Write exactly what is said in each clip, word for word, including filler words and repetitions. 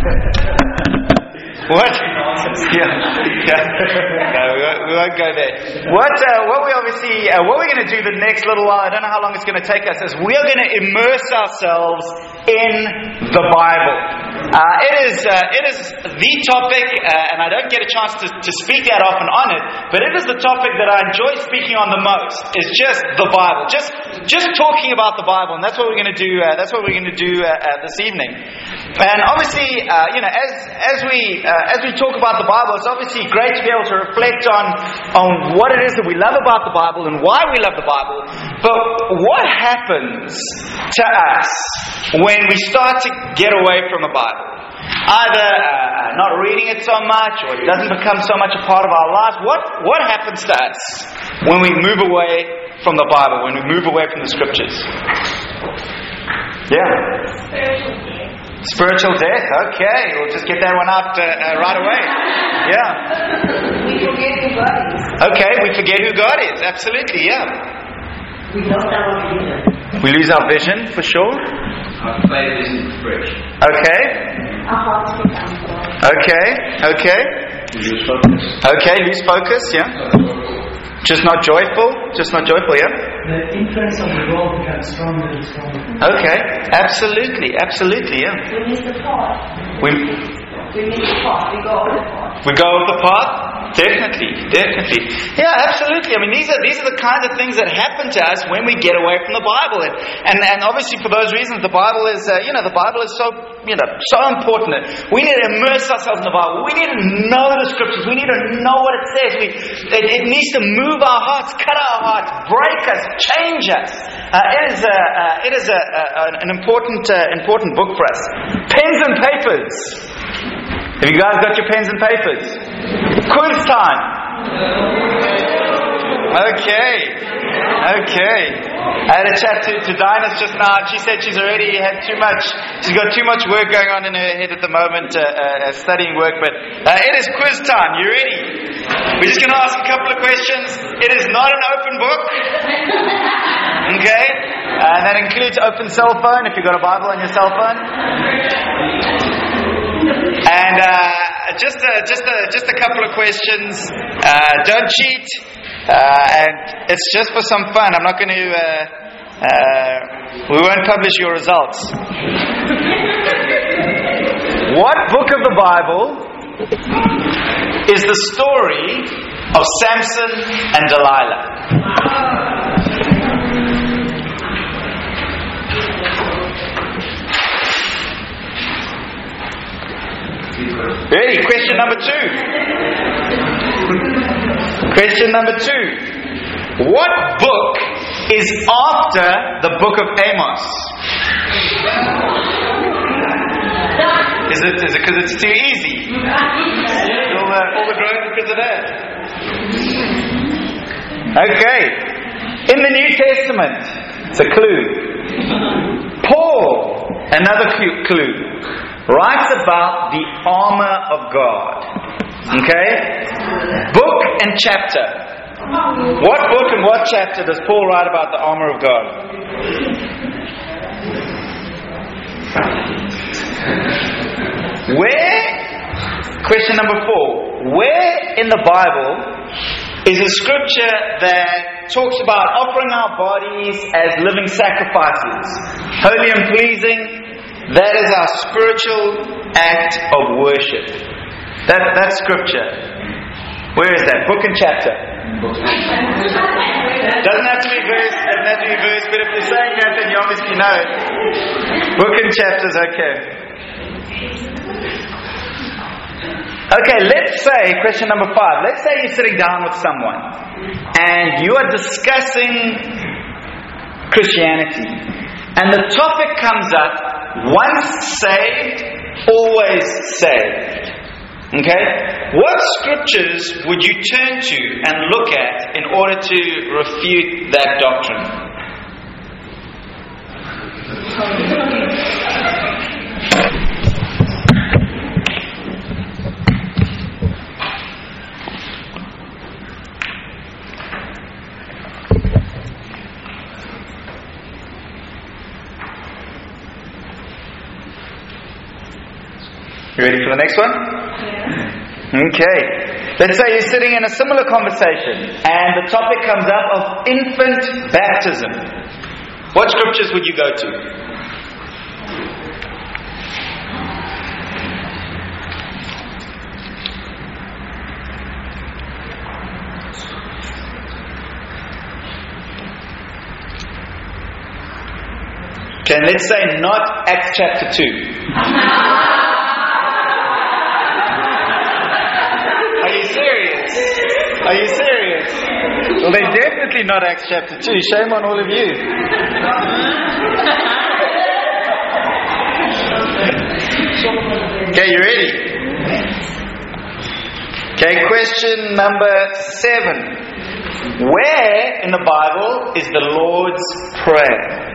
What? Yeah, yeah. No, we won't, we won't go there. What? Uh, what we obviously, uh, what we're going to do the next little while, I don't know how long it's going to take us, is we are going to immerse ourselves in the Bible. Uh, it is, uh, it is the topic, uh, and I don't get a chance to, to speak that often on it, but it is the topic that I enjoy speaking on the most. Is just the Bible, just, just talking about the Bible, and that's what we're going to do. Uh, that's what we're going to do uh, uh, this evening. And obviously, uh, you know, as as we uh, as we talk about the Bible, it's obviously great to be able to reflect on on what it is that we love about the Bible and why we love the Bible. But what happens to us when we start to get away from the Bible? Either uh, not reading it so much, or it doesn't become so much a part of our lives. What what happens to us when we move away from the Bible? When we move away from the Scriptures? Yeah. Spiritual death, okay. We'll just get that one out uh, uh, right away. Yeah. We forget who God is. Okay, we forget who God is. Absolutely, yeah. We lost our vision. We lose our vision, for sure. Our faith isn't fresh. Okay. Our hearts become cold. Okay, okay. Lose focus. Okay, lose focus, yeah. Just not joyful? Just not joyful, yeah? The influence of the world becomes stronger and stronger. Okay, absolutely, absolutely, yeah. We miss the path. We, We miss the path. We go over the path. we go off the path? Definitely, definitely. Yeah, absolutely. I mean, these are these are the kinds of things that happen to us when we get away from the Bible. And and, and obviously for those reasons, the Bible is, uh, you know, the Bible is so, you know, so important. We need to immerse ourselves in the Bible. We need to know the Scriptures. We need to know what it says. We, it, it needs to move our hearts, cut our hearts, break us, change us. Uh, it is a, uh, it is a, a, an important uh, important book for us. Pens and papers. Have you guys got your pens and papers? Quiz time. Okay. Okay. I had a chat to, to Dinah just now, and she said she's already had too much, she's got too much work going on in her head at the moment, uh, uh, studying work, but uh, it is quiz time. You ready? We're just going to ask a couple of questions. It is not an open book. Okay? And that includes open cell phone, if you've got a Bible on your cell phone. And uh, just a, just a, just a couple of questions. Uh, don't cheat. Uh, and it's just for some fun. I'm not going to. Uh, uh, we won't publish your results. What book of the Bible is the story of Samson and Delilah? Ready? Question number two. Question number two. What book is after the book of Amos? Is it is it because it's too easy? All the, all the growth because of that. Okay. In the New Testament, it's a clue. Paul, another clue, writes about the armor of God. Okay? Book and chapter. What book and what chapter does Paul write about the armor of God? Where, question number four, where in the Bible is a scripture that talks about offering our bodies as living sacrifices, holy and pleasing? That is our spiritual act of worship. That that's scripture. Where is that? Book and chapter. Doesn't have to be verse, doesn't have to be verse, but if you're saying that, then you obviously know it. Book and chapter's okay. Okay, let's say, question number five, let's say you're sitting down with someone and you are discussing Christianity, and the topic comes up, once saved, always saved. Okay? What scriptures would you turn to and look at in order to refute that doctrine? You ready for the next one? Yeah. Okay. Let's say you're sitting in a similar conversation and the topic comes up of infant baptism. What scriptures would you go to? Okay, let's say not Acts chapter two. Are you serious? Are you serious? Well, they're definitely not Acts chapter two. Shame on all of you. Okay, you ready? Okay, question number seven. Where in the Bible is the Lord's Prayer?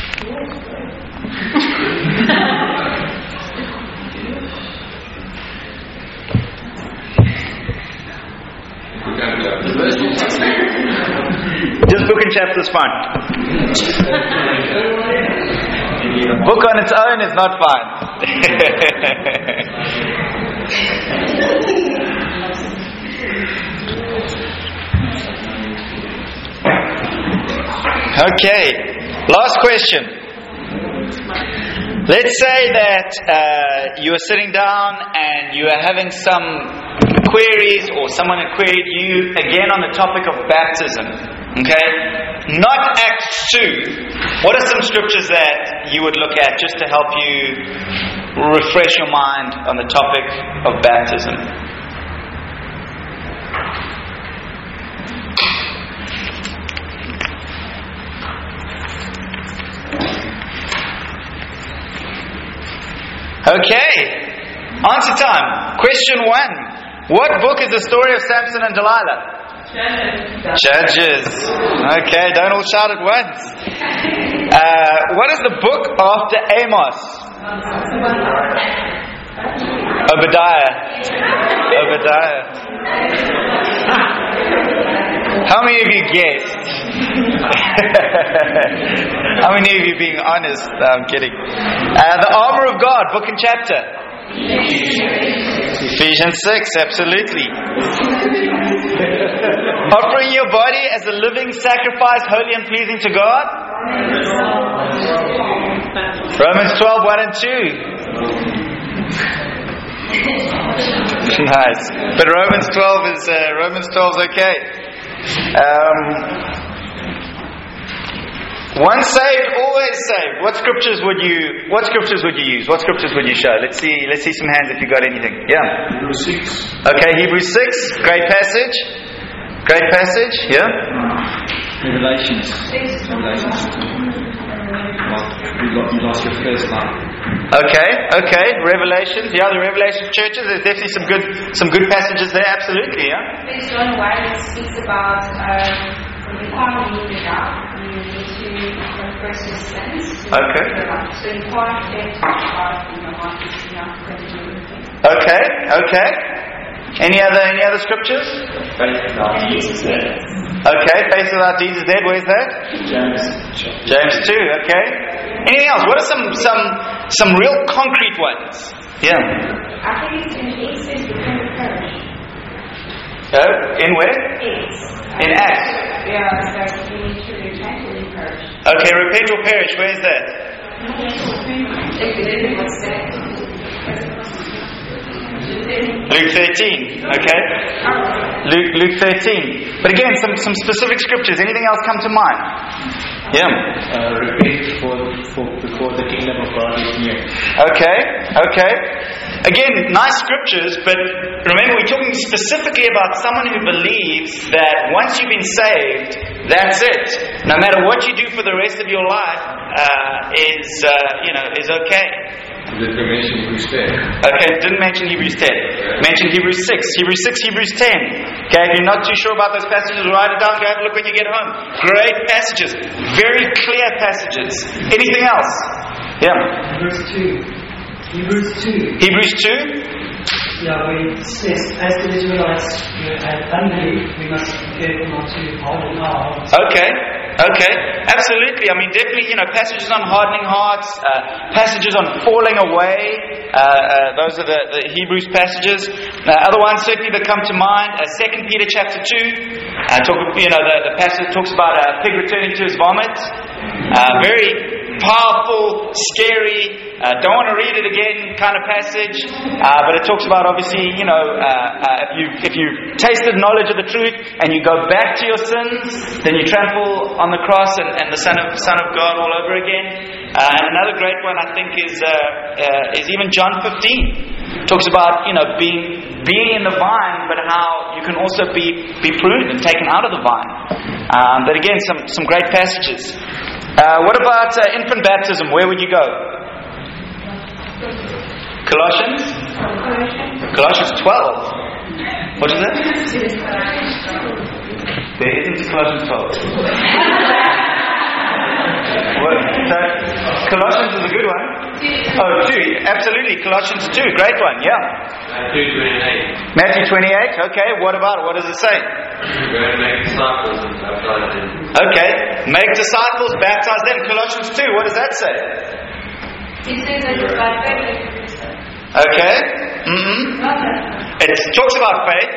Just book and chapter is fine. Book on its own is not fine. Okay, last question. Let's say that uh, you are sitting down and you are having some queries, or someone had queried you again on the topic of baptism. Okay? Not Acts two. What are some scriptures that you would look at just to help you refresh your mind on the topic of baptism? Okay, answer time. Question one. What book is the story of Samson and Delilah? Judges. Judges. Okay, don't all shout at once. Uh, what is the book after Amos? Obadiah. Obadiah. How many of you guessed? How many of you being honest? No, I'm kidding. Uh, the armor of God, book and chapter. Ephesians six, absolutely. Offering your body as a living sacrifice, holy and pleasing to God. Romans twelve, one and two. Nice. But Romans twelve is uh, Romans twelve is okay. Um, Once saved, always saved. What scriptures would you What scriptures would you use? What scriptures would you show? Let's see. Let's see some hands if you got anything. Yeah. Hebrews six. Okay, Hebrews six. Great passage. Great passage. Yeah. Revelations. Revelations. Well, you got you lost your first line. Okay. Okay. Revelations. Yeah, the Revelation churches. There's definitely some good some good passages there. Absolutely. Yeah. There's John Wiley speaks about um, you can't leave it out. You need to confess your sins. Okay. So you can't get out in your heart. It's not going to do anything. Okay. Okay. Any other Any other scriptures? Faith without deeds is dead. Okay. Faith without deeds is dead. Where's that? James. James two. Okay. Anything else? What are some some some real concrete ones? Yeah. I think it's in Acts become a parish. Oh, in where? Acts. In Acts. Yeah, that you need to repent and be purged. Okay, repent or perish. Where is that? Luke thirteen. Okay. Luke Luke thirteen. But again, some some specific scriptures. Anything else come to mind? Yeah. Uh, repent for, for before the kingdom of God is near. Okay. Okay. Again, nice scriptures, but remember we're talking specifically about someone who believes that once you've been saved, that's it. No matter what you do for the rest of your life, uh, is uh, you know is okay. Did we mention Hebrews ten? Okay, didn't mention Hebrews ten. Mentioned Hebrews six. Hebrews six, Hebrews ten. Okay, if you're not too sure about those passages, write it down. Go have a look when you get home. Great passages, very clear passages. Anything else? Yeah. Hebrews two. Hebrews two. Hebrews two. Yeah, where it says, as the Israelites were at unbelief, we must be careful not to harden our hearts. Okay. Okay, absolutely. I mean, definitely, you know, passages on hardening hearts, uh, passages on falling away. Uh, uh, those are the, the Hebrews passages. Uh, other ones certainly that come to mind. Uh, Second Peter chapter two. Uh, talk, you know, the, the passage talks about a pig returning to his vomit. Uh, very powerful, scary, uh, don't want to read it again kind of passage, uh, but it talks about obviously, you know, uh, uh, if you if you tasted knowledge of the truth and you go back to your sins, then you trample on the cross and, and the Son of Son of God all over again. Uh, and another great one I think is uh, uh, is even John fifteen. Talks about, you know, being being in the vine, but how you can also be be pruned and taken out of the vine. Um, but again, some some great passages. Uh, what about uh, infant baptism? Where would you go? Colossians? Colossians twelve. What is it? There isn't Colossians twelve. What, so, Colossians is a good one. Oh, two. Absolutely. Colossians two. Great one. Yeah. Matthew twenty-eight. Matthew twenty-eight. Okay. What about it? What does it say? Go and make disciples and baptize them. Okay. Make disciples, baptize them. Colossians two. What does that say? It says that it's by faith. Okay. Mm-hmm. It talks about faith.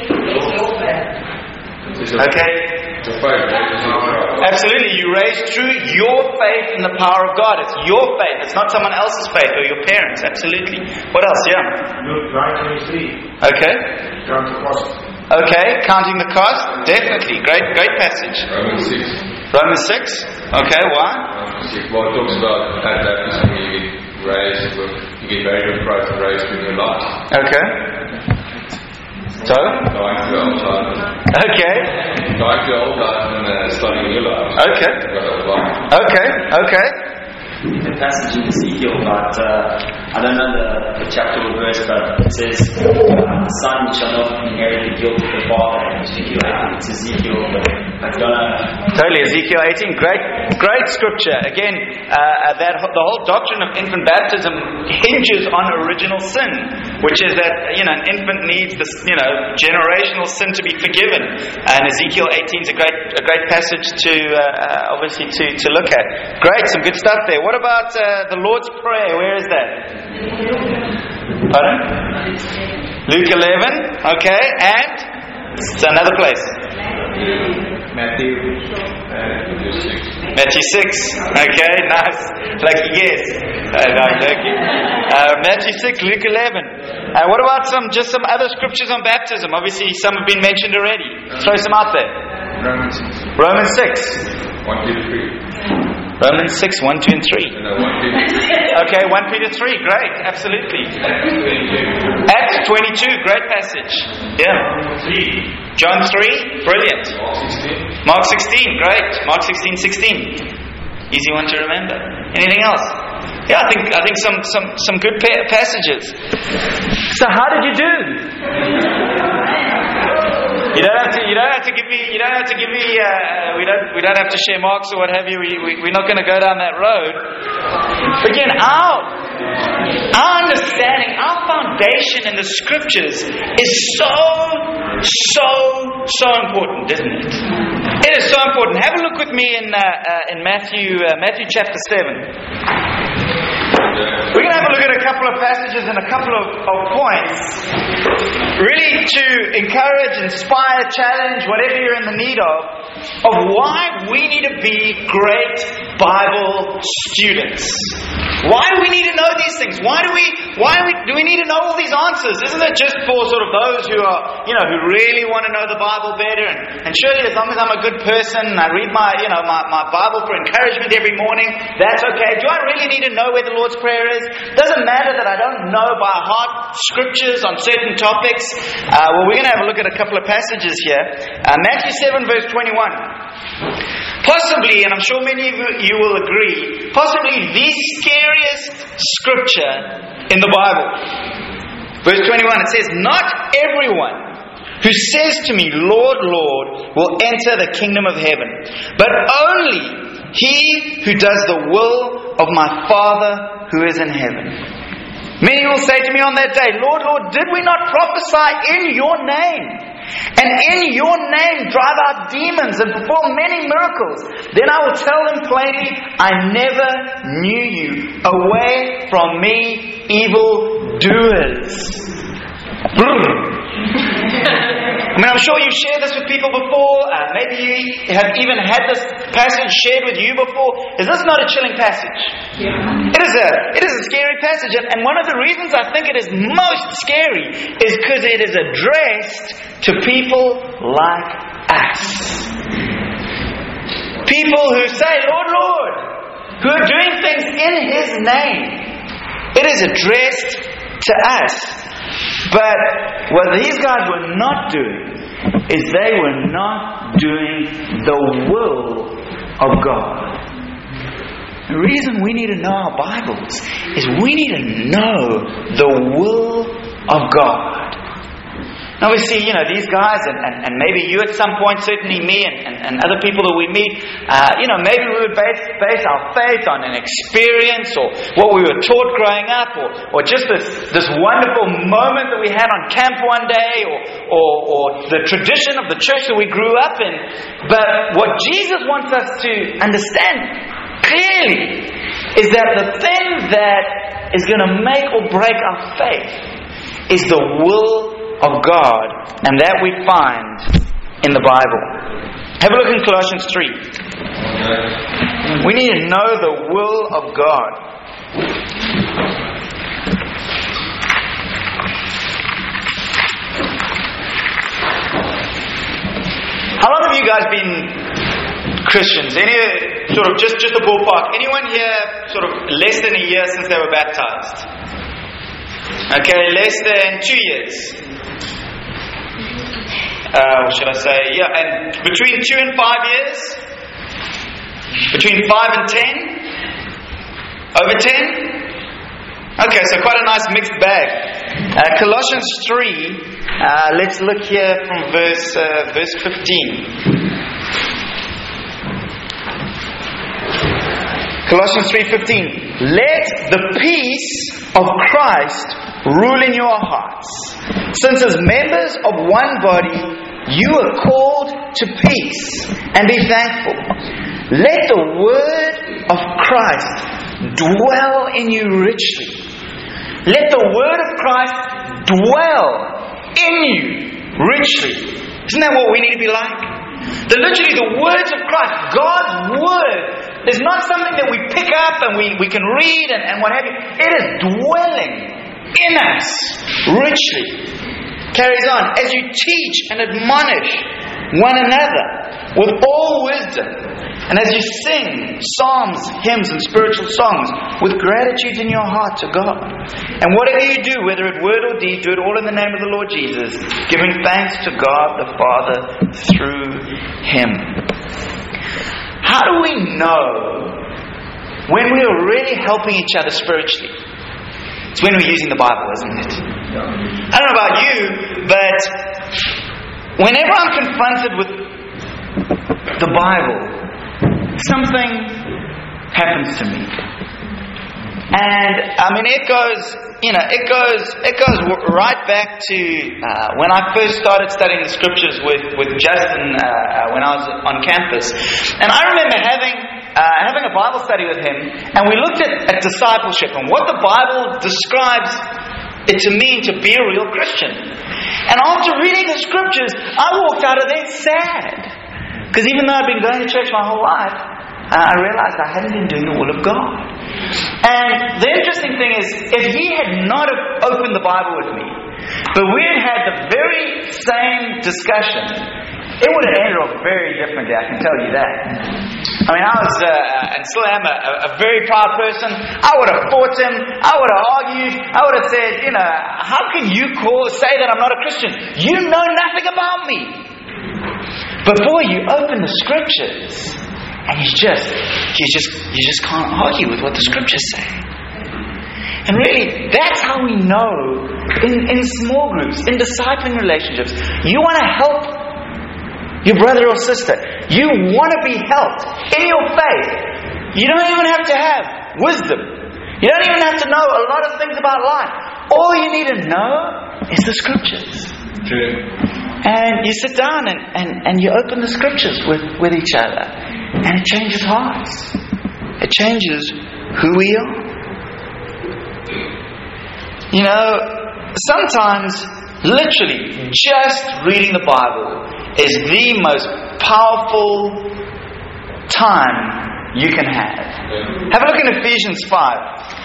Okay. Absolutely. You raised through your faith in the power of God. It's your faith. It's not someone else's faith or your parents. Absolutely. What else? Yeah. Luke nine twenty-three. Okay. Count the cost. Okay. Counting the cost. Definitely. Great, great passage. Romans six. Romans six. Okay. Why? Romans six. Well, it talks about at baptism you get raised, you get buried with Christ and raised with your life. Okay. So? Dying to the old life. Okay. Dying to the old life and uh, starting a new life. Okay. Okay. Okay. The passage in Ezekiel, but uh, I don't know the, the chapter or verse, but it says, uh, the son shall not inherit the guilt of the father. Ezekiel, it's Ezekiel, but I don't know. Totally, Ezekiel eighteen. Great, great scripture. Again, uh, that the whole doctrine of infant baptism hinges on original sin, which is that, you know, an infant needs this, you know, generational sin to be forgiven. And Ezekiel eighteen is a great, a great passage to uh, obviously to, to look at. Great, some good stuff there. What about uh, the Lord's Prayer? Where is that? Pardon? Luke eleven. Okay, and it's another place. Matthew six. Matthew six. Okay, nice. Like yes. Uh, no, I'm joking. Uh, Matthew six, Luke eleven. Uh, what about some just some other scriptures on baptism? Obviously, some have been mentioned already. Throw some out there. Romans six. Romans six. one, two, three. Romans six, one, two, and three. No, one, two, three. Okay, one Peter three, great, absolutely. Acts twenty-two, great passage. Yeah. John three, brilliant. Mark sixteen. Mark sixteen, great. Mark sixteen, sixteen. Easy one to remember. Anything else? Yeah, I think I think some some some good pa- passages. So how did you do? You don't have to. You don't have to give me. You don't have to give me. Uh, we don't. We don't have to share marks or what have you. We, we we're not going to go down that road. Again, our our understanding, our foundation in the scriptures is so so so important, isn't it? It is so important. Have a look with me in uh, uh, in Matthew uh, Matthew chapter seven. We're going to have a look at a couple of passages and a couple of, of points, really to encourage, inspire, challenge, whatever you're in the need of, of why we need to be great Bible students. Why do we need to know these things? Why do we? Why do we, do we need to know all these answers? Isn't it just for sort of those who are, you know, who really want to know the Bible better? And, and surely, as long as I'm a good person and I read my, you know, my, my Bible for encouragement every morning, that's okay. Do I really need to know where the Lord's Prayer is? Doesn't matter that I don't know by heart scriptures on certain topics. Uh, well, we're going to have a look at a couple of passages here. Uh, Matthew seven, verse twenty-one. Possibly, and I'm sure many of you will agree, possibly the scariest scripture in the Bible. Verse twenty-one, it says, "Not everyone who says to me, 'Lord, Lord,' will enter the kingdom of heaven, but only he who does the will of my Father who is in heaven." Many will say to me on that day, "Lord, Lord, did we not prophesy in your name? and in your name drive out demons and perform many miracles, then I will tell them plainly, I never knew you. Away from me, evildoers. I mean, I'm sure you've shared this with people before. Uh, maybe you have even had this passage shared with you before. Is this not a chilling passage? Yeah. It is a it is a scary passage, and, and one of the reasons I think it is most scary is because it is addressed to people like us. People who say, Lord, Lord, who are doing things in His name. It is addressed to us. But what these guys were not doing is they were not doing the will of God. The reason we need to know our Bibles is we need to know the will of God. Now we see, you know, these guys, and, and, and maybe you at some point, certainly me and, and, and other people that we meet, uh, you know, maybe we would base, base our faith on an experience or what we were taught growing up, or, or just this, this wonderful moment that we had on camp one day, or, or, or the tradition of the church that we grew up in. But what Jesus wants us to understand clearly is that the thing that is going to make or break our faith is the will of God, and that we find in the Bible. Have a look in Colossians three. We need to know the will of God. How long have you guys been Christians? Any sort of just just a ballpark? Anyone here sort of less than a year since they were baptized? Okay, less than two years. Uh, what should I say? Yeah, and between two and five years? Between five and ten? Over ten? Okay, so quite a nice mixed bag. Uh, Colossians three, uh, let's look here from verse, uh, verse fifteen. Colossians three fifteen. Let the peace of Christ rule in your hearts. Since as members of one body, you are called to peace, and be thankful. Let the word of Christ dwell in you richly. Let the word of Christ dwell in you richly. Isn't that what we need to be like? The literally the words of Christ, God's word, is not something that we pick up and we, we can read and, and what have you. It is dwelling in us richly. Carries on. As you teach and admonish one another with all wisdom, and as you sing psalms, hymns, and spiritual songs with gratitude in your heart to God. And whatever you do, whether in word or deed, do it all in the name of the Lord Jesus, giving thanks to God the Father through Him. How do we know when we are really helping each other spiritually? It's when we're using the Bible, isn't it? I don't know about you, but whenever I'm confronted with the Bible, something happens to me. And I mean, it goes, you know, it goes, it goes right back to uh, when I first started studying the scriptures with with Justin uh, uh, when I was on campus. And I remember having uh, having a Bible study with him, and we looked at, at discipleship and what the Bible describes it to mean to be a real Christian. And after reading the scriptures, I walked out of there sad. Because even though I've been going to church my whole life, uh, I realized I hadn't been doing the will of God. And the interesting thing is, if he had not have opened the Bible with me, but we had had the very same discussion, it would have ended off very differently, I can tell you that. I mean, I was, uh, and still am, a, a very proud person. I would have fought him. I would have argued. I would have said, you know, how can you call, say that I'm not a Christian? You know nothing about me. But boy, you open the scriptures, and you just, you just, you just can't argue with what the scriptures say. And really, that's how we know in, in small groups, in discipling relationships. You want to help your brother or sister. You want to be helped in your faith. You don't even have to have wisdom. You don't even have to know a lot of things about life. All you need to know is the scriptures. True. And you sit down and, and, and you open the scriptures with, with each other. And it changes hearts. It changes who we are. You know, sometimes, literally, just reading the Bible is the most powerful time you can have. Have a look in Ephesians five.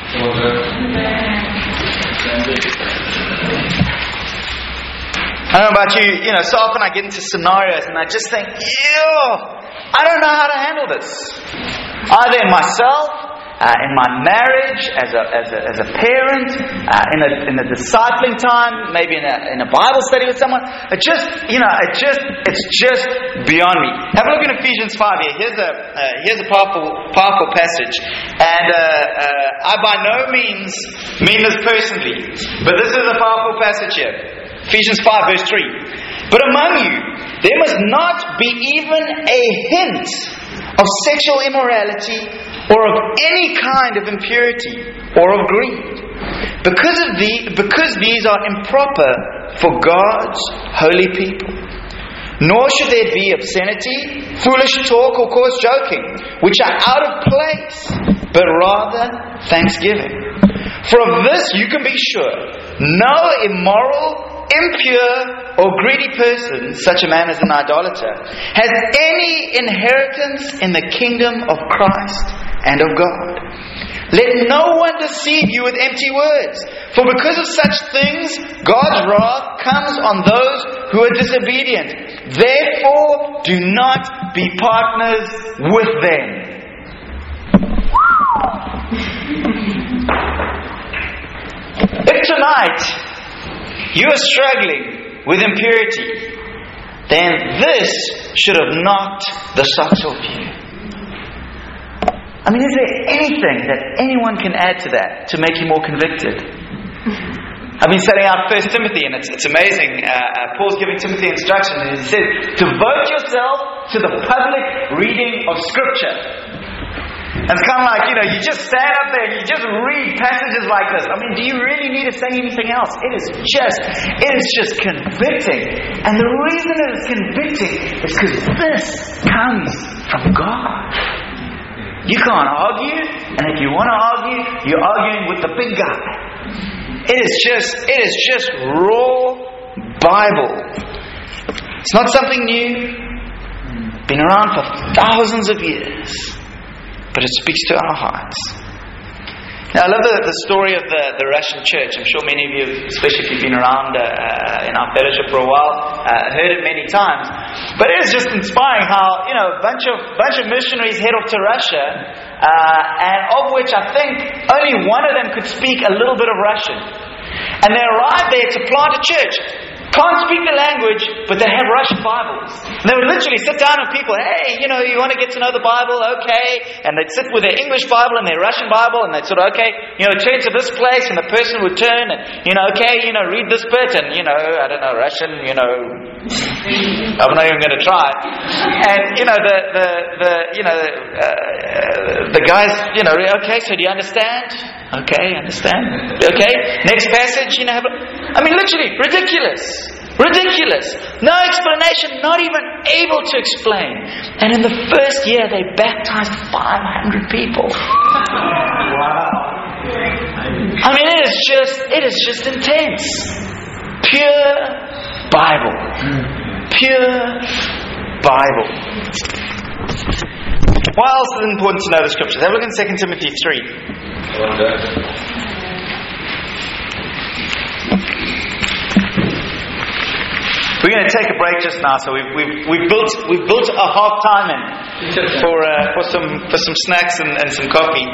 I don't know about you, you know, so often I get into scenarios and I just think, ew, I don't know how to handle this. Either in myself, uh, in my marriage, as a as a, as a parent, uh, in a in a discipling time, maybe in a in a Bible study with someone. It just, you know, it just it's just beyond me. Have a look in Ephesians five here. Here's a uh, here's a powerful powerful passage, and uh, uh, I by no means mean this personally, but this is a powerful passage here. Ephesians five verse three. But among you there must not be even a hint of sexual immorality or of any kind of impurity or of greed, because of the because these are improper for God's holy people. Nor should there be obscenity, foolish talk, or coarse joking, which are out of place, but rather thanksgiving. For of this you can be sure: no immoral, impure or greedy person, such a man as an idolater, has any inheritance in the kingdom of Christ and of God. Let no one deceive you with empty words, for because of such things God's wrath comes on those who are disobedient. Therefore do not be partners with them. If tonight you are struggling with impurity, then this should have knocked the socks off you. I mean, is there anything that anyone can add to that to make you more convicted? I've been studying out First Timothy, and it's, it's amazing. Uh, uh, Paul's giving Timothy instruction, and he says, devote yourself to the public reading of Scripture. And it's kind of like, you know, you just stand up there and you just read passages like this. I mean, do you really need to say anything else? It is just, it is just convicting. And the reason it is convicting is because this comes from God. You can't argue, and if you want to argue, you're arguing with the big guy. It is just, it is just raw Bible. It's not something new. Been around for thousands of years. But it speaks to our hearts. Now, I love the, the story of the, the Russian church. I'm sure many of you, especially if you've been around uh, in our fellowship for a while, uh, heard it many times. But it is just inspiring how, you know, a bunch of bunch of missionaries head off to Russia, uh, and of which I think only one of them could speak a little bit of Russian. And they arrive there to plant a church. Can't speak the language, but they have Russian Bibles. And they would literally sit down with people, hey, you know, you want to get to know the Bible? Okay. And they'd sit with their English Bible and their Russian Bible, and they'd sort of, okay, you know, turn to this place, and the person would turn, and, you know, okay, you know, read this bit, and, you know, I don't know, Russian, you know, I'm not even going to try. And, you know, the, the, the you know, uh, the guys, you know, okay, so do you understand? Okay, understand. Okay, next passage, you know, have a, I mean, literally, ridiculous. Ridiculous. No explanation, not even able to explain. And in the first year, they baptized five hundred people. Wow. I mean, it is just, it is just intense. Pure Bible. Pure Bible. Why else is it important to know the Scriptures? Have a look in Second Timothy three. We're going to take a break just now, so we've we've we've built we've built a half time in for uh, for some for some snacks and, and some coffee.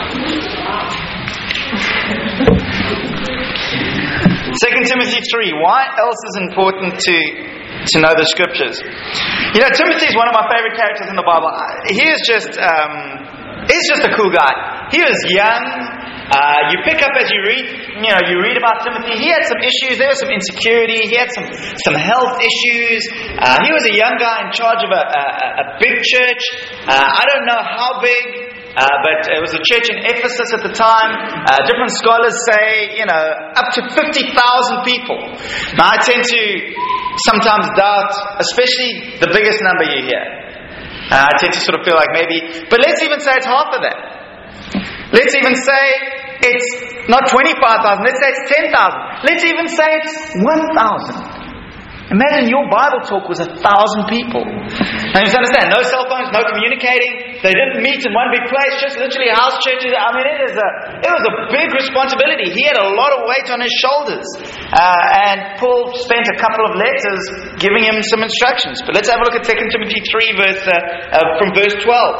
Second Timothy three. Why else is it important to to know the Scriptures? You know, Timothy is one of my favorite characters in the Bible. He is just um, he's just a cool guy. He was young. Uh, you pick up as you read, you know, you read about Timothy. He had some issues. There was some insecurity. He had some some health issues. Uh, he was a young guy in charge of a, a, a big church. Uh, I don't know how big. uh, but it was a church in Ephesus at the time. Uh, different scholars say, you know, up to fifty thousand people. Now, I tend to sometimes doubt, especially the biggest number you hear. Uh, I tend to sort of feel like maybe, but let's even say it's half of that. Let's even say it's not twenty-five thousand, let's say it's ten thousand. Let's even say it's one thousand. Imagine your Bible talk was a thousand people. Now you understand, no cell phones, no communicating. They didn't meet in one big place, just literally house churches. I mean, it is a, it was a big responsibility. He had a lot of weight on his shoulders. Uh, and Paul spent a couple of letters giving him some instructions. But let's have a look at Second Timothy three, verse uh, uh, from verse twelve.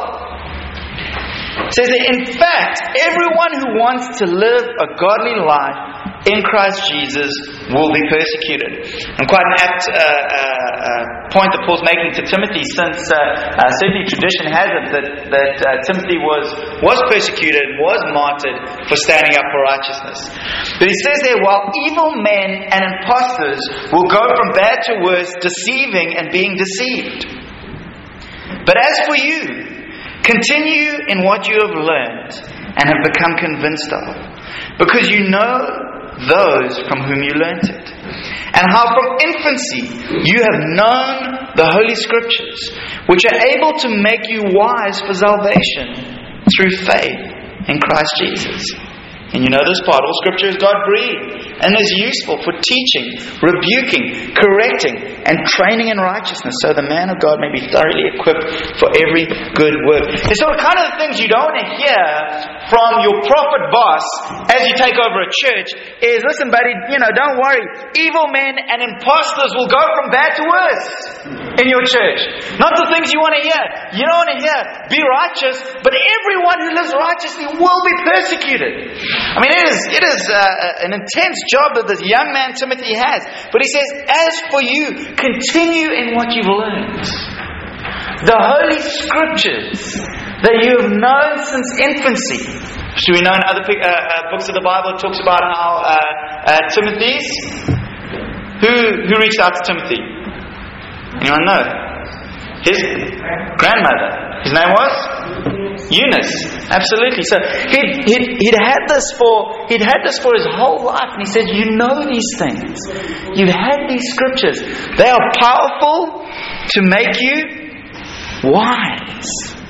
It says that, in fact, everyone who wants to live a godly life in Christ Jesus will be persecuted. And quite an apt uh, uh, uh, point that Paul's making to Timothy, since uh, uh, certainly tradition has it that, that uh, Timothy was, was persecuted, was martyred for standing up for righteousness. But he says there, while evil men and impostors will go from bad to worse, deceiving and being deceived. But as for you, continue in what you have learned and have become convinced of, because you know those from whom you learnt it, and how from infancy you have known the Holy Scriptures, which are able to make you wise for salvation through faith in Christ Jesus. And you know this part, all Scripture is God-breathed and is useful for teaching, rebuking, correcting, and training in righteousness, so the man of God may be thoroughly equipped for every good work. It's sort of kind of the things you don't want to hear from your prophet boss as you take over a church is, listen buddy, you know, don't worry, evil men and imposters will go from bad to worse in your church. Not the things you want to hear. You don't want to hear, be righteous, but everyone who lives righteously will be persecuted. I mean, it is it is uh, an intense job that this young man Timothy has. But he says, as for you, continue in what you've learned. The Holy Scriptures that you have known since infancy. So we know in other uh, uh, books of the Bible, it talks about how uh, uh, Timothy's, who, who reached out to Timothy? Anyone know? His grandmother. His name was? Eunice. Absolutely. So he'd, he'd, he'd had this for he'd had this for his whole life, and he said, you know these things. You've had these scriptures. They are powerful to make you wise.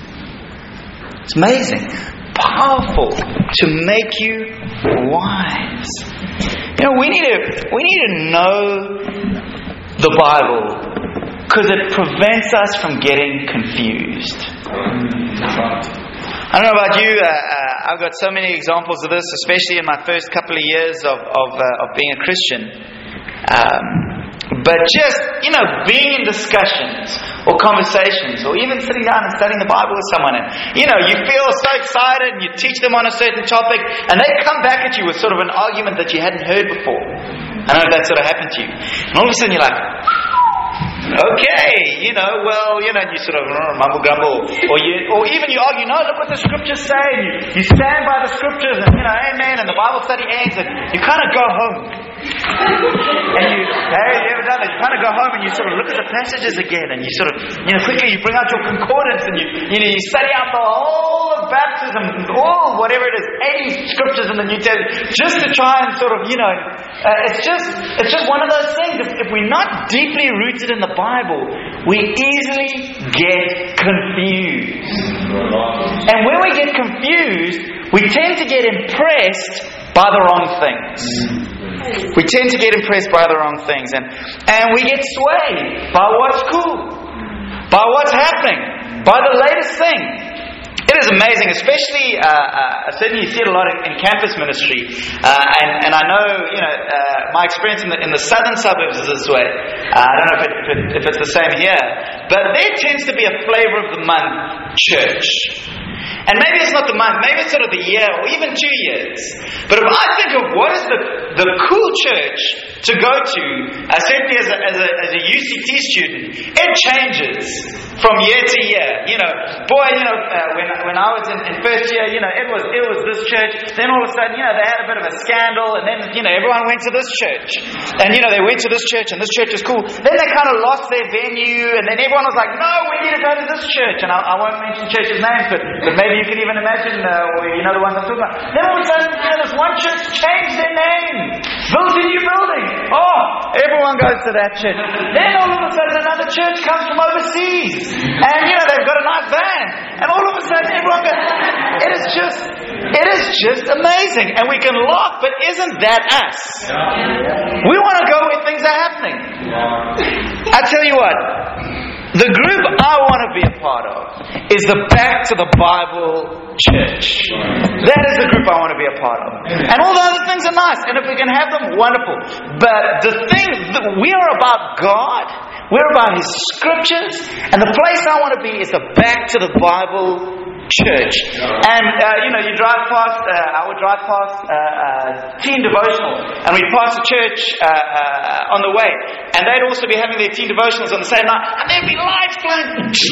It's amazing. Powerful to make you wise. You know, we need to we need to know the Bible, because it prevents us from getting confused. I don't know about you, uh, uh, I've got so many examples of this, especially in my first couple of years of of, uh, of being a Christian. Um, but just, you know, being in discussions or conversations, or even sitting down and studying the Bible with someone, and, you know, you feel so excited and you teach them on a certain topic, and they come back at you with sort of an argument that you hadn't heard before. I don't know if that sort of happened to you. And all of a sudden you're like, okay, you know, well, you know, you sort of mumble grumble, or you, or even you argue, no, look what the scriptures say, and you, you stand by the scriptures, and you know, amen, and the Bible study ends, and you kind of go home. And you, hey, you ever done that? You kind of go home and you sort of look at the passages again, and you sort of, you know, quickly you bring out your concordance, and you, you know, you study out the whole of baptism, all whatever it is, eighty scriptures in the New Testament, just to try and sort of, you know, uh, it's just, it's just one of those things. If, if we're not deeply rooted in the Bible, we easily get confused. And when we get confused, we tend to get impressed by the wrong things. We tend to get impressed by the wrong things, and, and we get swayed by what's cool, by what's happening, by the latest thing. It is amazing, especially, uh, uh, certainly you see it a lot in, in campus ministry, uh, and, and I know, you know, uh, my experience in the, in the southern suburbs is this way. Uh, I don't know if, it, if, it, if it's the same here, but there tends to be a flavor of the month church. And maybe it's not the month, maybe it's sort of the year or even two years. But if I think of what is the, the cool church to go to, uh, certainly as a, as, a, as a U C T student, it changes from year to year. You know, boy, you know, uh, when when I was in, in first year, you know, it was it was this church. Then all of a sudden, you know, they had a bit of a scandal, and then you know, everyone went to this church, and you know, they went to this church, and this church is cool. Then they kind of lost their venue, and then everyone was like, "No, we need to go to this church." And I, I won't mention churches' names, but, but maybe you can even imagine, uh, or you know, the ones I'm talking about. Then all of a sudden, you know, this one church changed their name, built a new building. Oh, everyone goes to that church. Then all of a sudden, another church comes from overseas, and you know, they've got a nice van, and all of a sudden, everyone goes. It is just, it is just amazing, and we can laugh, but isn't that us? We want to go where things are happening. I tell you what, the group I want to be a part of is the Back to the Bible church. That is the group I want to be a part of. And all the other things are nice, and if we can have them, wonderful. But the thing, we are about God. We're about His Scriptures, and the place I want to be is the Back to the Bible church. And uh, you know, you drive past, uh, I would drive past uh, uh, teen devotional, and we'd pass a church uh, uh, on the way, and they'd also be having their teen devotionals on the same night, and there'd be lights flying,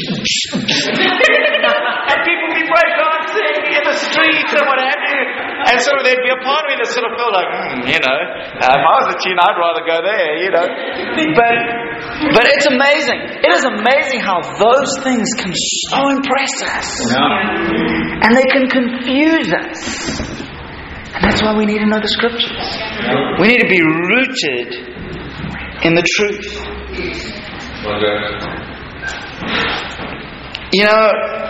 and people would be break dancing in the streets and what have you. And so there'd be a part of me that sort of felt like, mm, you know, uh, if I was a teen, I'd rather go there, you know. But but it's amazing. It is amazing how those things can so impress us. And they can confuse us. And that's why we need to know the Scriptures. We need to be rooted in the truth. You know,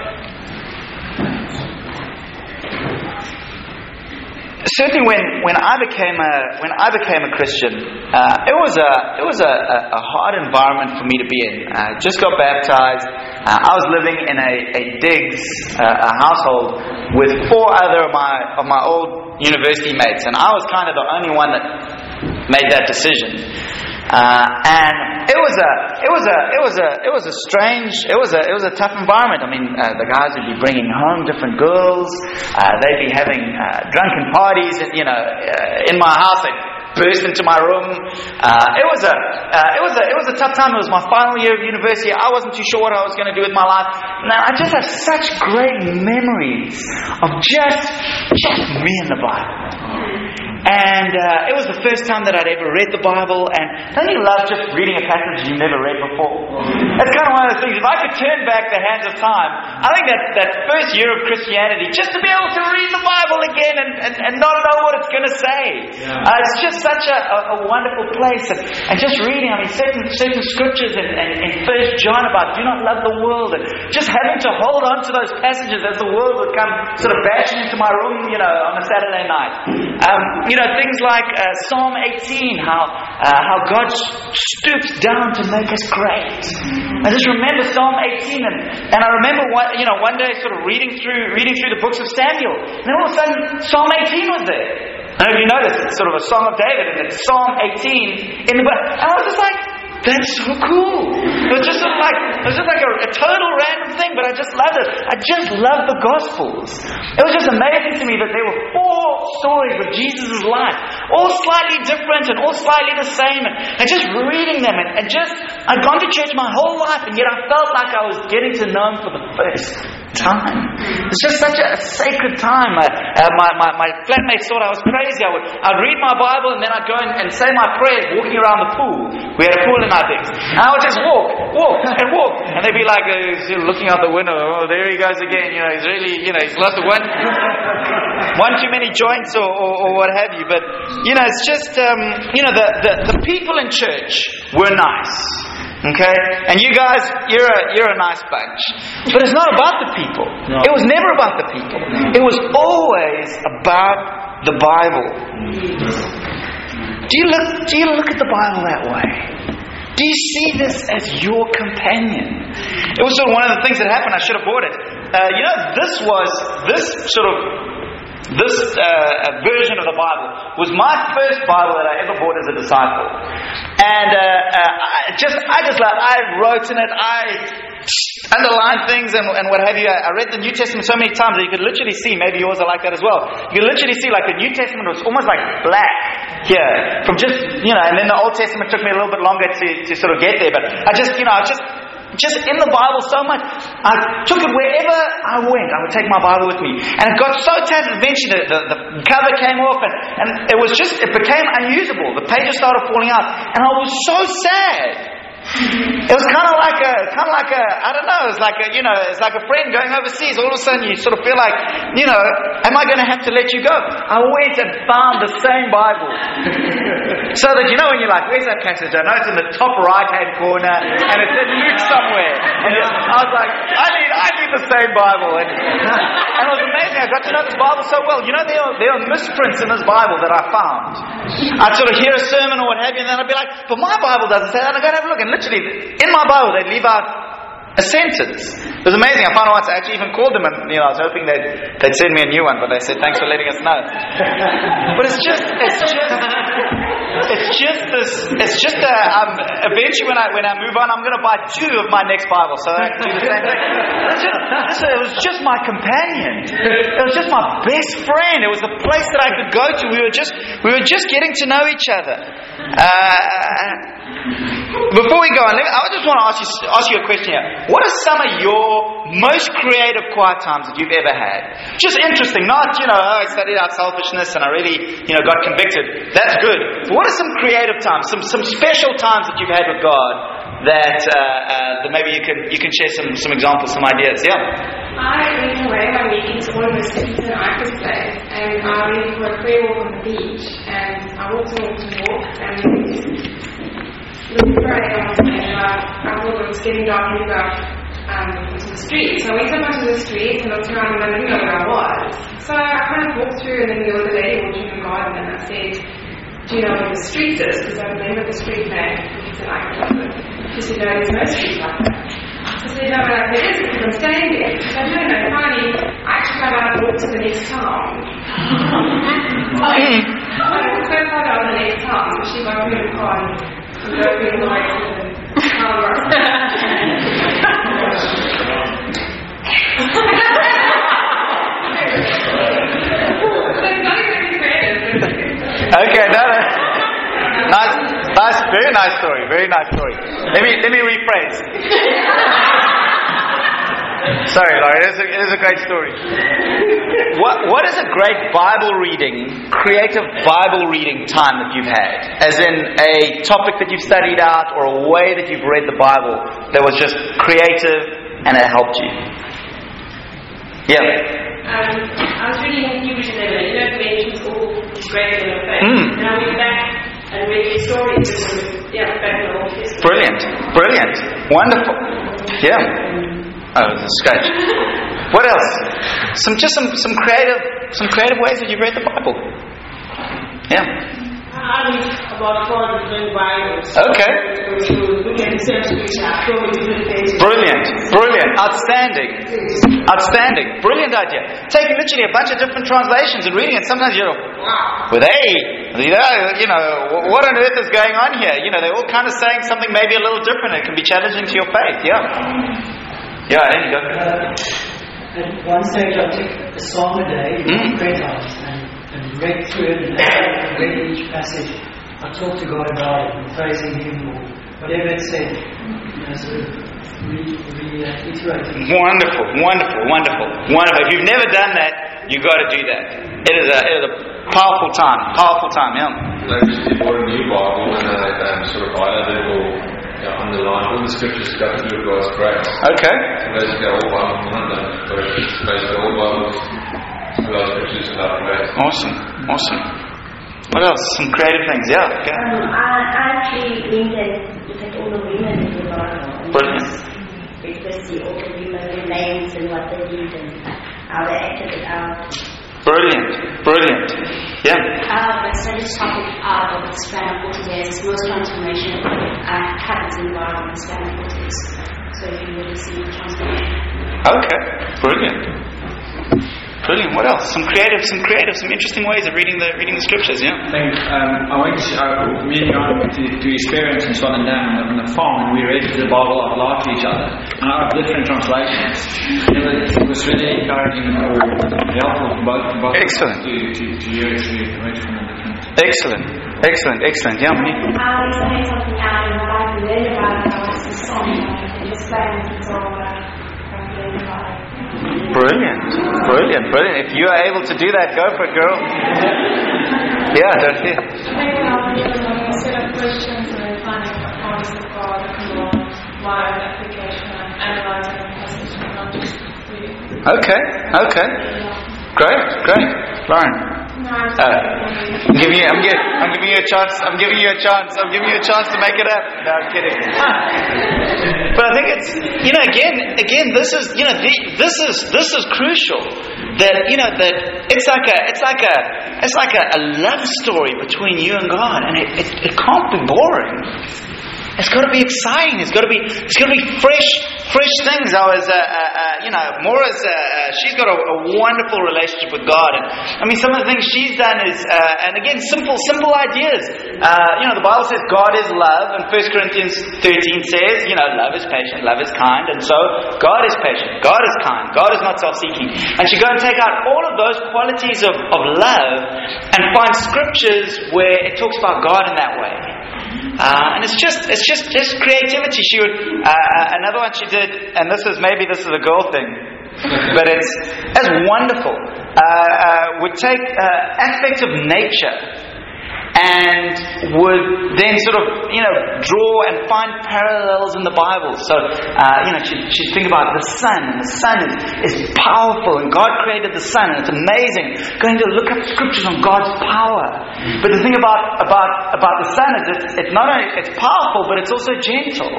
certainly when, when I became a when I became a Christian, uh, it was a it was a, a hard environment for me to be in. I just got baptized. Uh, I was living in a, a digs uh, a household with four other of my of my old university mates, and I was kind of the only one that made that decision. Uh, and it was a it was a it was a it was a strange it was a it was a tough environment. I mean, uh, the guys would be bringing home different girls. Uh, they'd be having uh, drunken parties, you know, uh, in my house. They'd burst into my room. Uh, it was a uh, it was a it was a tough time. It was my final year of university. I wasn't too sure what I was going to do with my life. Now I just have such great memories of just just me and the Bible. And uh, it was the first time that I'd ever read the Bible. And don't you love just reading a passage you've never read before? That's kind of one of those things. If I could turn back the hands of time, I think that that first year of Christianity, just to be able to read the Bible again and, and, and not know what it's going to say. Yeah. Uh, it's just such a, a, a wonderful place. And, and just reading, I mean, certain, certain scriptures in, in, in First John about do not love the world. And just having to hold on to those passages as the world would come sort of bashing into my room, you know, on a Saturday night. Um, You know, things like uh, Psalm eighteen, how uh, how God stoops down to make us great. I just remember Psalm eighteen, and, and I remember one, you know, one day sort of reading through reading through the books of Samuel, and then all of a sudden Psalm eighteen was there. I don't know if you noticed, it's sort of a Song of David, and it's Psalm eighteen in the book. And I was just like, that's so cool. It was just sort of like it was just like a, a total random thing, but I just loved it. I just loved the Gospels. It was just amazing to me that there were four stories of Jesus' life, all slightly different and all slightly the same, and, and just reading them, and, and just I'd gone to church my whole life, and yet I felt like I was getting to know Him for the first time. It's just such a, a sacred time. Uh, uh, my, my, my flatmates thought I was crazy. I would I'd read my Bible and then I'd go and, and say my prayers walking around the pool. We had a pool in our things. And I would just walk, walk, and walk. And they'd be like, uh, looking out the window, oh, there he goes again. You know, he's really, you know, he's lost one, one too many joints or, or, or what have you. But, you know, it's just, um, you know, the, the, the people in church were nice. Okay? And you guys, you're a, you're a nice bunch. But it's not about the people. No. It was never about the people. It was always about the Bible. Do you look, do you look at the Bible that way? Do you see this as your companion? It was sort of one of the things that happened. I should have bought it. Uh, you know, this was, this sort of, this uh, version of the Bible was my first Bible that I ever bought as a disciple. And uh, uh, I just, I just, like, I wrote in it, I underlined things and, and what have you. I read the New Testament so many times that you could literally see, maybe yours are like that as well. You could literally see like the New Testament was almost like black. here. From just, you know, and then the Old Testament took me a little bit longer to, to sort of get there, but I just, you know, I just, just in the Bible so much. I took it wherever I went. I would take my Bible with me. And it got so tattered eventually the, the, the cover came off and, and it was just, it became unusable. The pages started falling out. And I was so sad. It was kind of like a, kind of like a, I don't know, it's like a, you know, it's like a friend going overseas. All of a sudden you sort of feel like, you know, am I going to have to let you go? I went and found the same Bible. So that, you know, when you're like, where's that passage? I know it's in the top right-hand corner and it's in Luke somewhere. And I was like, I need, I need the same Bible. And, and it was amazing. I got to know this Bible so well. You know, there are, there are misprints in this Bible that I found. I'd sort of hear a sermon or what have you, and then I'd be like, but my Bible doesn't say that. And I'd go and have a look. And literally, in my Bible, they'd leave out a sentence. It was amazing. I found out once, I actually even called them and, you know, I was hoping they'd, they'd send me a new one, but they said, thanks for letting us know. But it's just, it's just, it's just this, it's just a, um, eventually when I, when I move on, I'm going to buy two of my next Bible, so I can do the same thing. It's just, it's, it was just my companion. It was just my best friend. It was the place that I could go to. We were just, we were just getting to know each other. Uh, Before we go on, I just want to ask you, ask you a question here. What are some of your most creative quiet times that you've ever had? Just interesting, not, you know, oh, I studied out selfishness and I really, you know, got convicted. That's good. But what are some creative times, some some special times that you've had with God that uh, uh, that maybe you can you can share some, some examples, some ideas? Yeah. I went away one week into one of the cities in Icos Place, and I went for a prayer walk on the beach, and I walked and walked and walked, and just looked for a and I, I thought it was getting dark and got um, into the street. So I went up onto the street and looked around and I didn't know where I was. So I kind of walked through, and then there was a lady watching the garden, and I said, do you know where the street is? Because I remember the street name. She said, I can. She said, no, there's no street like that. I said, no, but there is because I'm staying there. She said, no, no, finally, I actually got out and walked to the next town. So I was so far down the next town, so she got me in the car and drove me all the way to the tower. Okay, no, no. Nice, nice, very nice story, very nice story. Let me, let me rephrase. Sorry, Laurie, it is a, it is a great story. What, what is a great Bible reading, creative Bible reading time that you've had? As in a topic that you've studied out or a way that you've read the Bible that was just creative and it helped you? Yeah. Um, I was reading Hebrews eleven, you know, it mentions all these great men of faith. Mm. And I went back and read their stories, and, yeah, back in the Old Testament. Brilliant, brilliant, wonderful. Yeah. Oh, it's a scratch. What else? Some just some, some creative some creative ways that you've read the Bible. Yeah. I read about four different Bibles. Okay. So look at the same scripture, four different pages. Brilliant, brilliant, outstanding, outstanding, brilliant idea. Taking literally a bunch of different translations and reading it. Sometimes you're, wow, well, they, you know, you know, what on earth is going on here? You know, they're all kind of saying something maybe a little different. It can be challenging to your faith. Yeah. Yeah, there you go. Uh, at one stage, I took a psalm a day, Mm. prayer times, and, and read through it, and I read each passage. I talked to God about it, and praising Him, or whatever it said. You know, sort of re- re- uh, iterating. Wonderful, wonderful, wonderful, wonderful. If you've never done that, you've got to do that. It is a, it is a powerful time, powerful time, yeah. I recently bought a new Bible and I um, sort of highlighted or yeah, underlined all the scriptures that got to do with God's grace. Okay. So basically, all Bible, one of them, but it's basically all Bibles, a lot of scriptures about grace. Awesome, awesome. What else? Some creative things, yeah. yeah. Um, I, I actually linked and looked at all the women in the Bible. Brilliant. Because see all the women, their names and what they did and how they acted it out. Brilliant, brilliant. Yeah. Uh, but study topic out of the span of forty years. Most transformation uh, happens in the Bible in the span of forty years. So you really see transformation. Okay, brilliant. Brilliant. What else? Some creative, some creative, some interesting ways of reading the reading the scriptures. Yeah. I think um, I went to, uh, me and Jan went to, to experience in Swanland Dam on the farm, and we read the Bible out loud to each other, and I have different translations. It was, it was really encouraging or helpful for both, for both Excellent. to to to hear it to read from the different. Excellent. Excellent. Excellent. Yeah. I was saying something out and what I learned about it was the song and just playing it all about it. Brilliant, brilliant, brilliant. If you are able to do that, go for it, girl. Yeah, don't you? I think when I'm doing a set of questions and then finding the promise of God and Lord via an application and analysing the passage and not just reading. Okay, okay. Great, great. Lauren. No, I'm Uh, I'm giving you, I'm, give, I'm giving you a chance. I'm giving you a chance. I'm giving you a chance to make it up. No, I'm kidding. But I think it's, you know, again, again, this is, you know, the, this is this is crucial. That, you know, that it's like a, it's like a, it's like a, a love story between you and God, and it, it, it can't be boring. It's got to be exciting. It's got to be, it's got to be fresh, fresh things. I was, uh, uh, uh, you know, Maura's, uh, uh, she's got a, a wonderful relationship with God, and I mean, some of the things she's done is, uh, and again, simple, simple ideas. Uh, you know, the Bible says God is love, and First Corinthians thirteen says, you know, love is patient, love is kind, and so God is patient, God is kind, God is not self-seeking. And she go and take out all of those qualities of, of love, and find scriptures where it talks about God in that way. Uh, and it's just, it's just, just creativity. She would, uh, another one she did, and this is, maybe this is a girl thing, but it's, it's wonderful. Uh, uh, would take uh, aspects of nature and would then sort of, you know, draw and find parallels in the Bible. So, uh, you know, she'd, she'd think about the sun, and the sun is, is powerful, and God created the sun, and it's amazing. Going to look up scriptures on God's power. But the thing about about about the sun is it's, it's not only, it's powerful, but it's also gentle.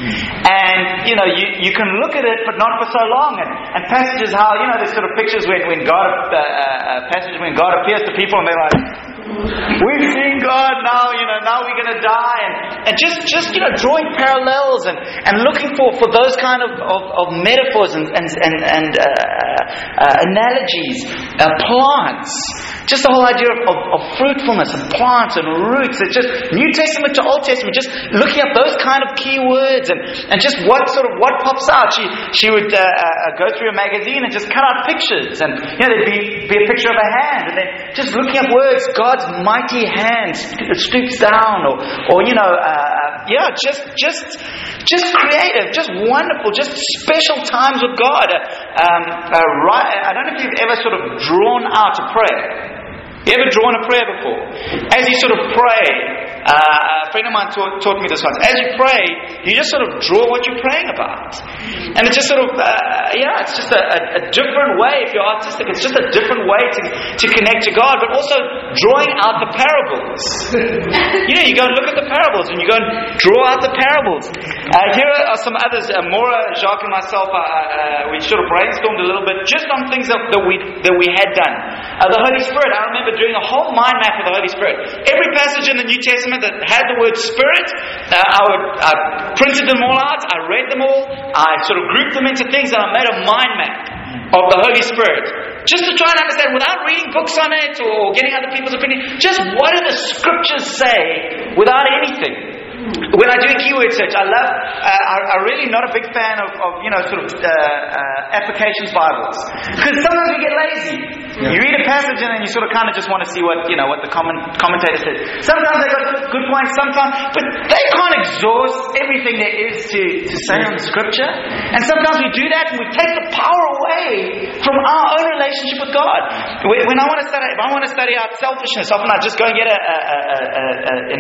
And, you know, you, you can look at it, but not for so long. And, and passages how, you know, there's sort of pictures when, when God, uh, uh, passages when God appears to people, and they're like, we've seen God now, you know, now we're going to die. And, and just, just, you know, drawing parallels and, and looking for, for those kind of, of, of metaphors and, and, and, and uh, uh, analogies, uh, plants. Just the whole idea of, of, of fruitfulness and plants and roots. It's just New Testament to Old Testament, just looking at those kind of key words and, and just what sort of, what pops out. She she would uh, uh, go through a magazine and just cut out pictures. And, you know, there'd be, be a picture of a hand. And then just looking at words, God's mighty hand stoops down, or, or you know, uh, yeah, just, just, just creative, just wonderful, just special times with God. Um, uh, right, I don't know if you've ever sort of drawn out a prayer. You ever drawn a prayer before? As you sort of pray, uh, a friend of mine taught, taught me this once. As you pray, you just sort of draw what you're praying about. And it's just sort of, uh, yeah, it's just a, a, a different way. If you're artistic, it's just a different way to, to connect to God, but also drawing out the parables. You know, you go and look at the parables, and you go and draw out the parables. Uh, here are some others. Uh, Maura, Jacques, and myself, uh, uh, we sort of brainstormed a little bit just on things that, that we that we had done. Uh, the Holy Spirit, I remember doing a whole mind map of the Holy Spirit. Every passage in the New Testament that had the word Spirit, uh, I, would, I printed them all out, I read them all, I sort of grouped them into things, and I made a mind map of the Holy Spirit. Just to try and understand, without reading books on it or getting other people's opinion, just what do the scriptures say without anything. When I do a keyword search, I love, uh, I'm really not a big fan of, of you know, sort of uh, uh, applications Bibles. Because sometimes we get lazy. Yeah. You read a passage and then you sort of kind of just want to see what, you know, what the comment, commentator said. Sometimes they got good, good points, sometimes, but they can't exhaust everything there is to, to say on the scripture. And sometimes we do that and we take the power away from our own relationship with God. When I want to study, if I want to study out selfishness, often I just go and get a, a, a, a, a, an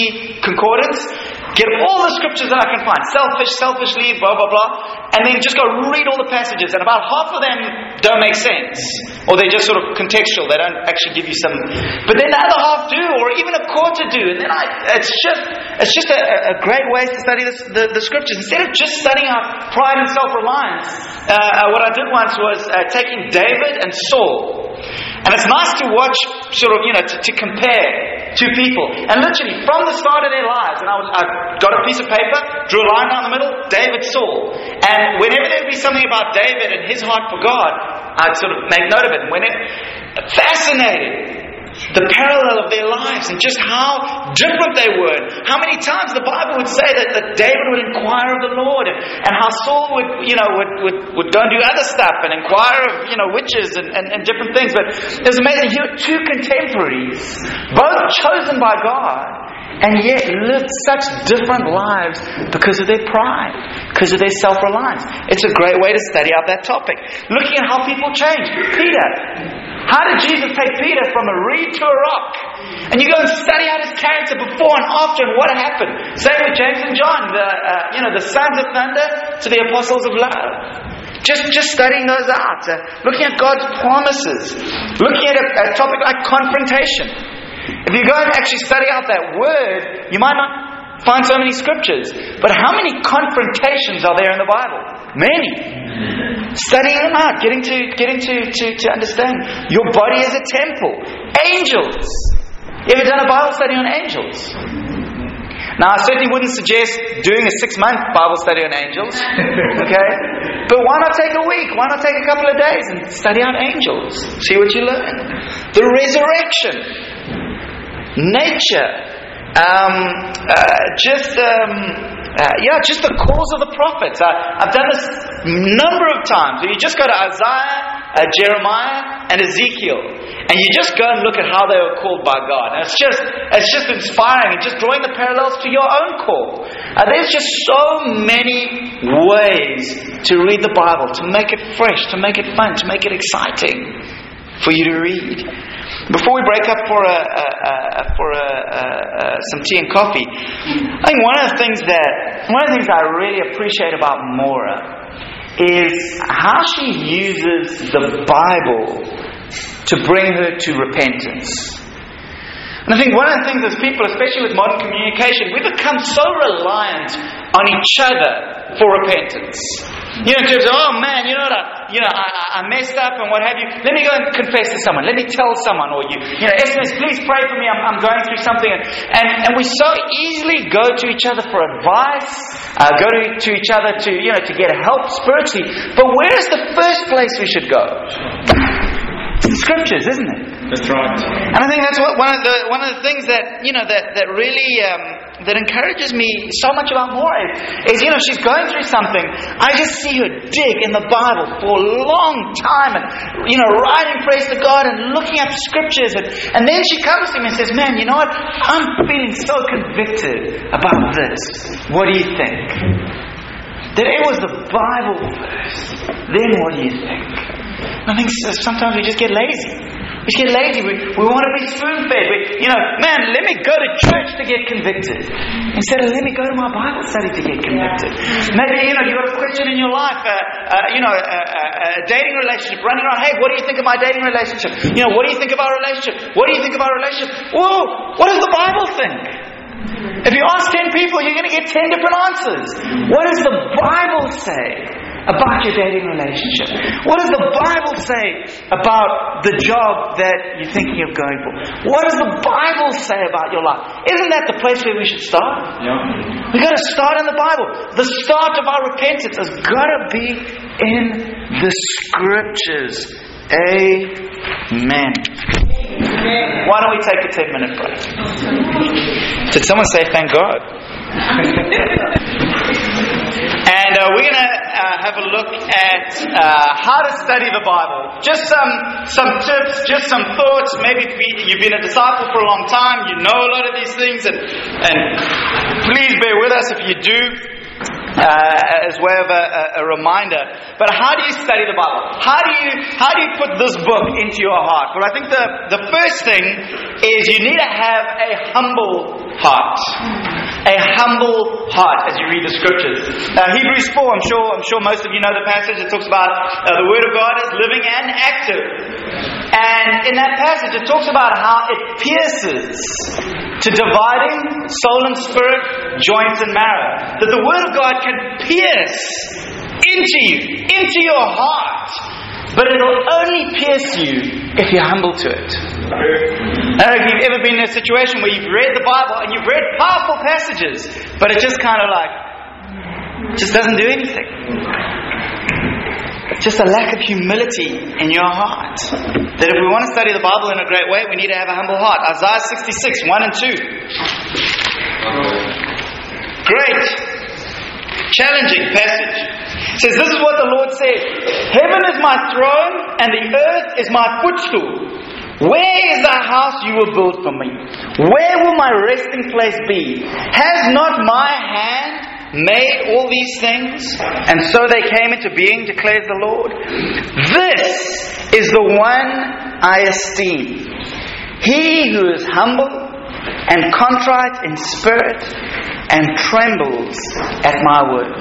E concordance, get all the scriptures that I can find, selfish, selfishly, blah, blah, blah, and then just go read all the passages, and about half of them don't make sense, or they're just sort of contextual, they don't actually give you some, but then the other half do, or even a quarter do, and then I, it's just it's just a, a great way to study this, the, the scriptures. Instead of just studying out pride and self-reliance, uh, uh, what I did once was uh, taking David and Saul. And it's nice to watch, sort of, you know, to, to compare two people. And literally, from the start of their lives, and I, was, I got a piece of paper, drew a line down the middle, David, Saul. And whenever there would be something about David and his heart for God, I'd sort of make note of it. And when it fascinated, the parallel of their lives and just how different they were. How many times the Bible would say that, that David would inquire of the Lord, and, and how Saul would, you know, would, would, would go and do other stuff and inquire of, you know, witches and, and, and different things. But it was amazing. Here were two contemporaries, both chosen by God, and yet lived such different lives because of their pride, because of their self-reliance. It's a great way to study out that topic. Looking at how people change. Peter. How did Jesus take Peter from a reed to a rock? And you go and study out his character before and after and what happened. Same with James and John, the uh, you know the sons of thunder to the apostles of love. Just just studying those out, uh, looking at God's promises, looking at a, a topic like confrontation. If you go and actually study out that word, you might not find so many scriptures. But how many confrontations are there in the Bible? Many. Studying them out, getting to getting to, to, to understand. Your body is a temple. Angels. You ever done a Bible study on angels? Now, I certainly wouldn't suggest doing a six-month Bible study on angels. Okay? But why not take a week? Why not take a couple of days and study out angels? See what you learn. The resurrection. Nature. Um, uh, just... Um, Uh, yeah, just the calls of the prophets. Uh, I've done this number of times. You just go to Isaiah, uh, Jeremiah, and Ezekiel, and you just go and look at how they were called by God. And it's just, it's just inspiring, and just drawing the parallels to your own call. Uh, there's just so many ways to read the Bible, to make it fresh, to make it fun, to make it exciting for you to read. Before we break up for a, a, a for a, a, a, some tea and coffee, I think one of the things that one of the things I really appreciate about Maura is how she uses the Bible to bring her to repentance. And I think one of the things as people, especially with modern communication, we become so reliant on each other for repentance. You know, in terms of, oh man, you know what, I, you know, I, I messed up and what have you. Let me go and confess to someone. Let me tell someone, or you, you know, S M S, please pray for me. I'm, I'm going through something, and, and and we so easily go to each other for advice, uh, go to, to each other to, you know, to get help spiritually. But where is the first place we should go? It's the Scriptures, isn't it? That's right. And I think that's what one of the one of the things that you know that that really. Um, that encourages me so much about Maura is, you know, she's going through something. I just see her dig in the Bible for a long time and, you know, writing praise to God and looking at the scriptures. And, and then she comes to me and says, man, you know what? I'm feeling so convicted about this. What do you think? That it was the Bible first. Then what do you think? I think sometimes we just get lazy. We get lazy. We, we want to be spoon-fed. We, you know, man, let me go to church to get convicted. Instead of let me go to my Bible study to get convicted. Yeah. Maybe, you know, you've got a question in your life, uh, uh, you know, a, a, a dating relationship, running around, hey, what do you think of my dating relationship? You know, what do you think of our relationship? What do you think of our relationship? Whoa, what does the Bible think? If you ask ten people, you're going to get ten different answers. What does the Bible say about your dating relationship? What does the Bible say about the job that you're thinking of going for? What does the Bible say about your life? Isn't that the place where we should start? Yeah. We've got to start in the Bible. The start of our repentance has got to be in the Scriptures. Amen. Why don't we take a ten minute break? Did someone say thank God? And uh, we're going to uh, have a look at uh, how to study the Bible. Just some some tips, just some thoughts. Maybe you've been a disciple for a long time, you know a lot of these things, and, and please bear with us if you do, uh, as way of a, a reminder. But how do you study the Bible? How do you how do you put this book into your heart? Well, I think the, the first thing is you need to have a humble heart. A humble heart as you read the Scriptures. Uh, Hebrews four, I'm sure I'm sure most of you know the passage. It talks about uh, the Word of God is living and active. And in that passage it talks about how it pierces to dividing soul and spirit, joints and marrow. That the Word of God can pierce into you, into your heart. But it'll only pierce you if you're humble to it. I don't know if you've ever been in a situation where you've read the Bible and you've read powerful passages, but it just kind of like, just doesn't do anything. just a lack of humility in your heart. That if we want to study the Bible in a great way, we need to have a humble heart. Isaiah sixty-six, one and two. Great, challenging passage. It says, this is what the Lord said. Heaven is my throne and the earth is my footstool. Where is the house you will build for me? Where will my resting place be? Has not my hand made all these things? And so they came into being, declares the Lord. This is the one I esteem. He who is humble and contrite in spirit and trembles at my word.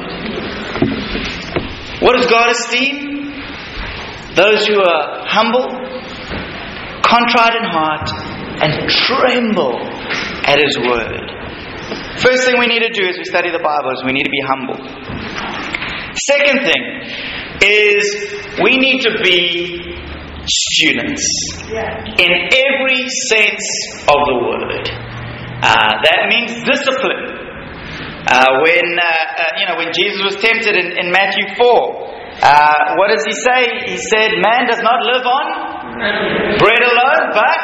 What does God esteem? Those who are humble, contrite in heart, and tremble at His word. First thing we need to do as we study the Bible is we need to be humble. Second thing is we need to be students in every sense of the word. Uh, that means discipline. Uh, when uh, uh, you know when Jesus was tempted in, in Matthew four, uh, what does He say? He said, "Man does not live on bread alone, but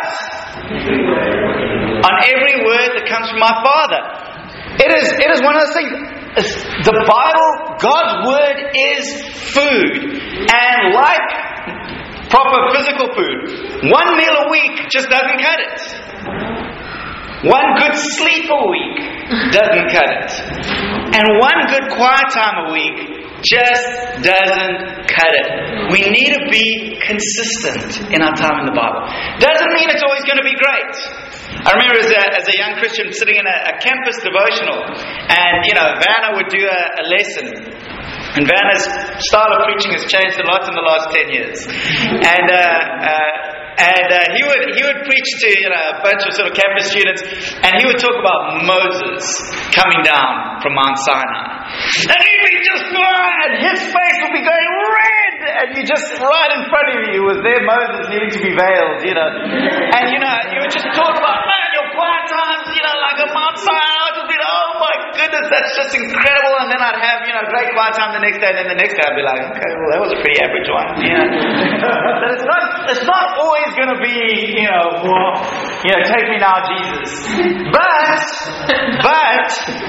on every word that comes from my Father." It is it is one of those things. The Bible, God's word, is food, and like proper physical food, one meal a week just doesn't cut it. One good sleep a week doesn't cut it. And one good quiet time a week just doesn't cut it. We need to be consistent in our time in the Bible. Doesn't mean it's always going to be great. I remember as a, as a young Christian sitting in a, a campus devotional, and you know, Vanna would do a, a lesson. And Vanna's style of preaching has changed a lot in the last ten years. And uh, uh, And uh, he would he would preach to you know a bunch of sort of campus students, and he would talk about Moses coming down from Mount Sinai, and he'd be just and his face would be going red, and you just right in front of you was there Moses needing to be veiled, you know, and you know you would just talk about man your quiet times, you know, like a Mount Sinai. I'd just be like, oh my goodness, that's just incredible, and then I'd have you know great quiet time the next day, and then the next day I'd be like, okay, well that was a pretty average one, you know. But it's not it's not always going to be, you know, well, you know, take me now, Jesus. But, but,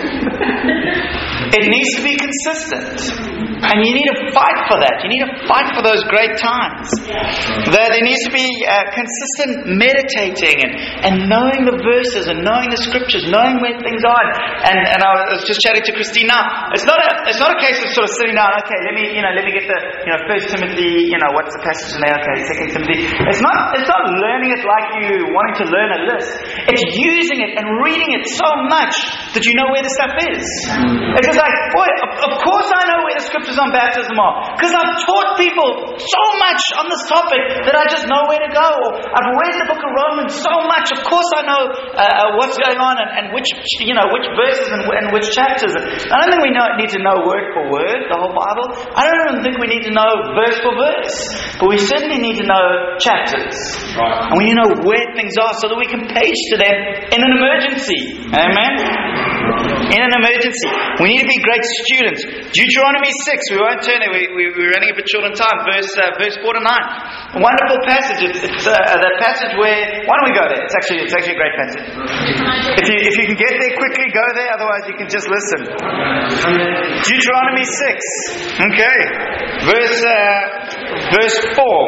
it needs to be consistent. And you need to fight for that. You need to fight for those great times. There, there needs to be uh, consistent meditating and, and knowing the verses and knowing the scriptures, knowing where things are. And, and I was just chatting to Christine now. It's not a it's not a case of sort of sitting down. Okay, let me you know let me get the you know First Timothy. You know what's the passage in there? Okay, Second Timothy. It's not it's not learning it like you wanting to learn a list. It's using it and reading it so much that you know where the stuff is. It's just like, boy, of, of course I know where the scriptures on baptism are, because I've taught people so much on this topic that I just know where to go. I've read the book of Romans so much, of course I know uh, what's going on and, and which you know which verses and, and which chapters. I don't think we know, need to know word for word the whole Bible. I don't even think we need to know verse for verse, but we certainly need to know chapters, right. And we need to know where things are so that we can page to them in an emergency. Amen. In an emergency. We need to be great students. Deuteronomy six, we won't turn it, we, we, we're running a bit short on time. Verse uh, verse four to nine. A wonderful passage. It's, it's uh, that passage where, why don't we go there? It's actually it's actually a great passage. If you, if you can get there quickly, go there, otherwise you can just listen. Deuteronomy six. Okay. Verse, uh, verse four.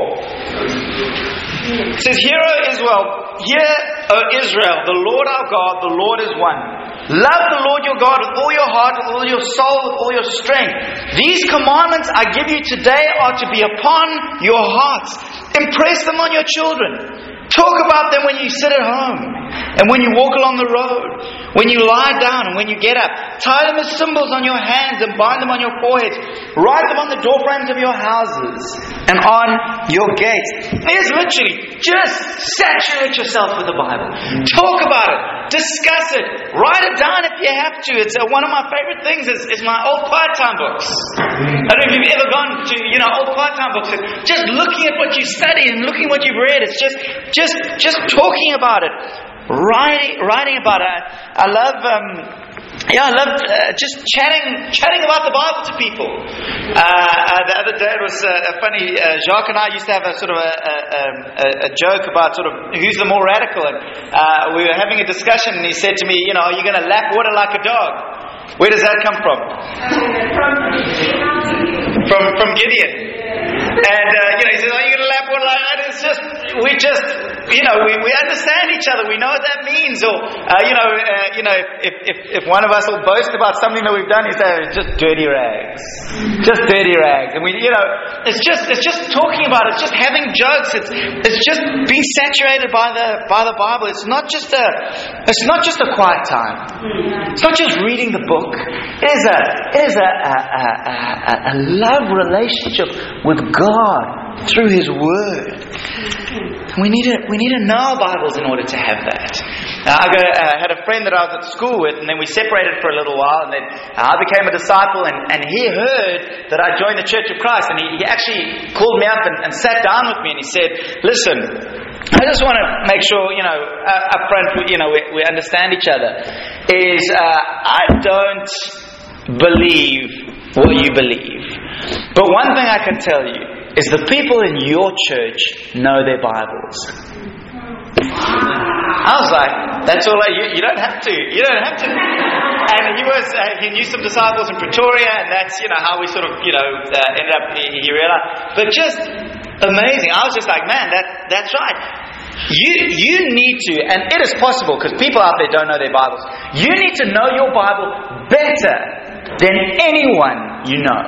It says, Hear, O Israel, hear, O Israel, the Lord our God, the Lord is one. Love the Lord your God with all your heart, with all your soul, with all your strength. These commandments I give you today are to be upon your hearts. Impress them on your children. Talk about them when you sit at home and when you walk along the road, when you lie down and when you get up. Tie them as symbols on your hands and bind them on your foreheads. Write them on the doorframes of your houses and on your gates. There's literally just saturate yourself with the Bible. Talk about it. Discuss it. Write it down if you have to. It's uh, one of my favorite things is, is my old quiet time books. I don't know if you've ever gone to, you know, old quiet time books. Just looking at what you study and looking at what you've read. It's just, just, just talking about it. Writing, writing about it. I love, um, Yeah, I loved uh, just chatting chatting about the Bible to people. Uh, uh, the other day it was uh, funny. Uh, Jacques and I used to have a sort of a, a, a, a joke about sort of who's the more radical. And uh, we were having a discussion, and he said to me, "You know, are you going to lap water like a dog?" Where does that come from? From from Gideon. And uh, you know, he says, "Are you going to lap water like that?" It's just we just you know we, we understand each other. We know what that means. Or uh, you know uh, you know if, if if one of us will boast about something that we've done, he says, "It's just dirty rags, just dirty rags." And we you know it's just it's just talking about it. It's just having jokes. It's it's just being saturated by the by the Bible. It's not just a it's not just a quiet time. It's not just reading the book. It is a it is a a, a, a, a love relationship with God through His Word. We need to we need to know our Bibles in order to have that. Now, I got, uh, had a friend that I was at school with, and then we separated for a little while, and then I became a disciple, and, and he heard that I joined the Church of Christ, and he, he actually called me up and, and sat down with me, and he said, "Listen, I just want to make sure, you know, uh, up front, you know, we, we understand each other. Is uh, I don't believe what you believe, but one thing I can tell you is the people in your church know their Bibles." I was like, "That's all I, you, you don't have to, you don't have to." And he was, uh, he knew some disciples in Pretoria, and that's, you know, how we sort of, you know, uh, ended up, he, he realized. But just amazing. I was just like, man, that that's right. You you need to, and it is possible, because people out there don't know their Bibles. You need to know your Bible better than anyone you know.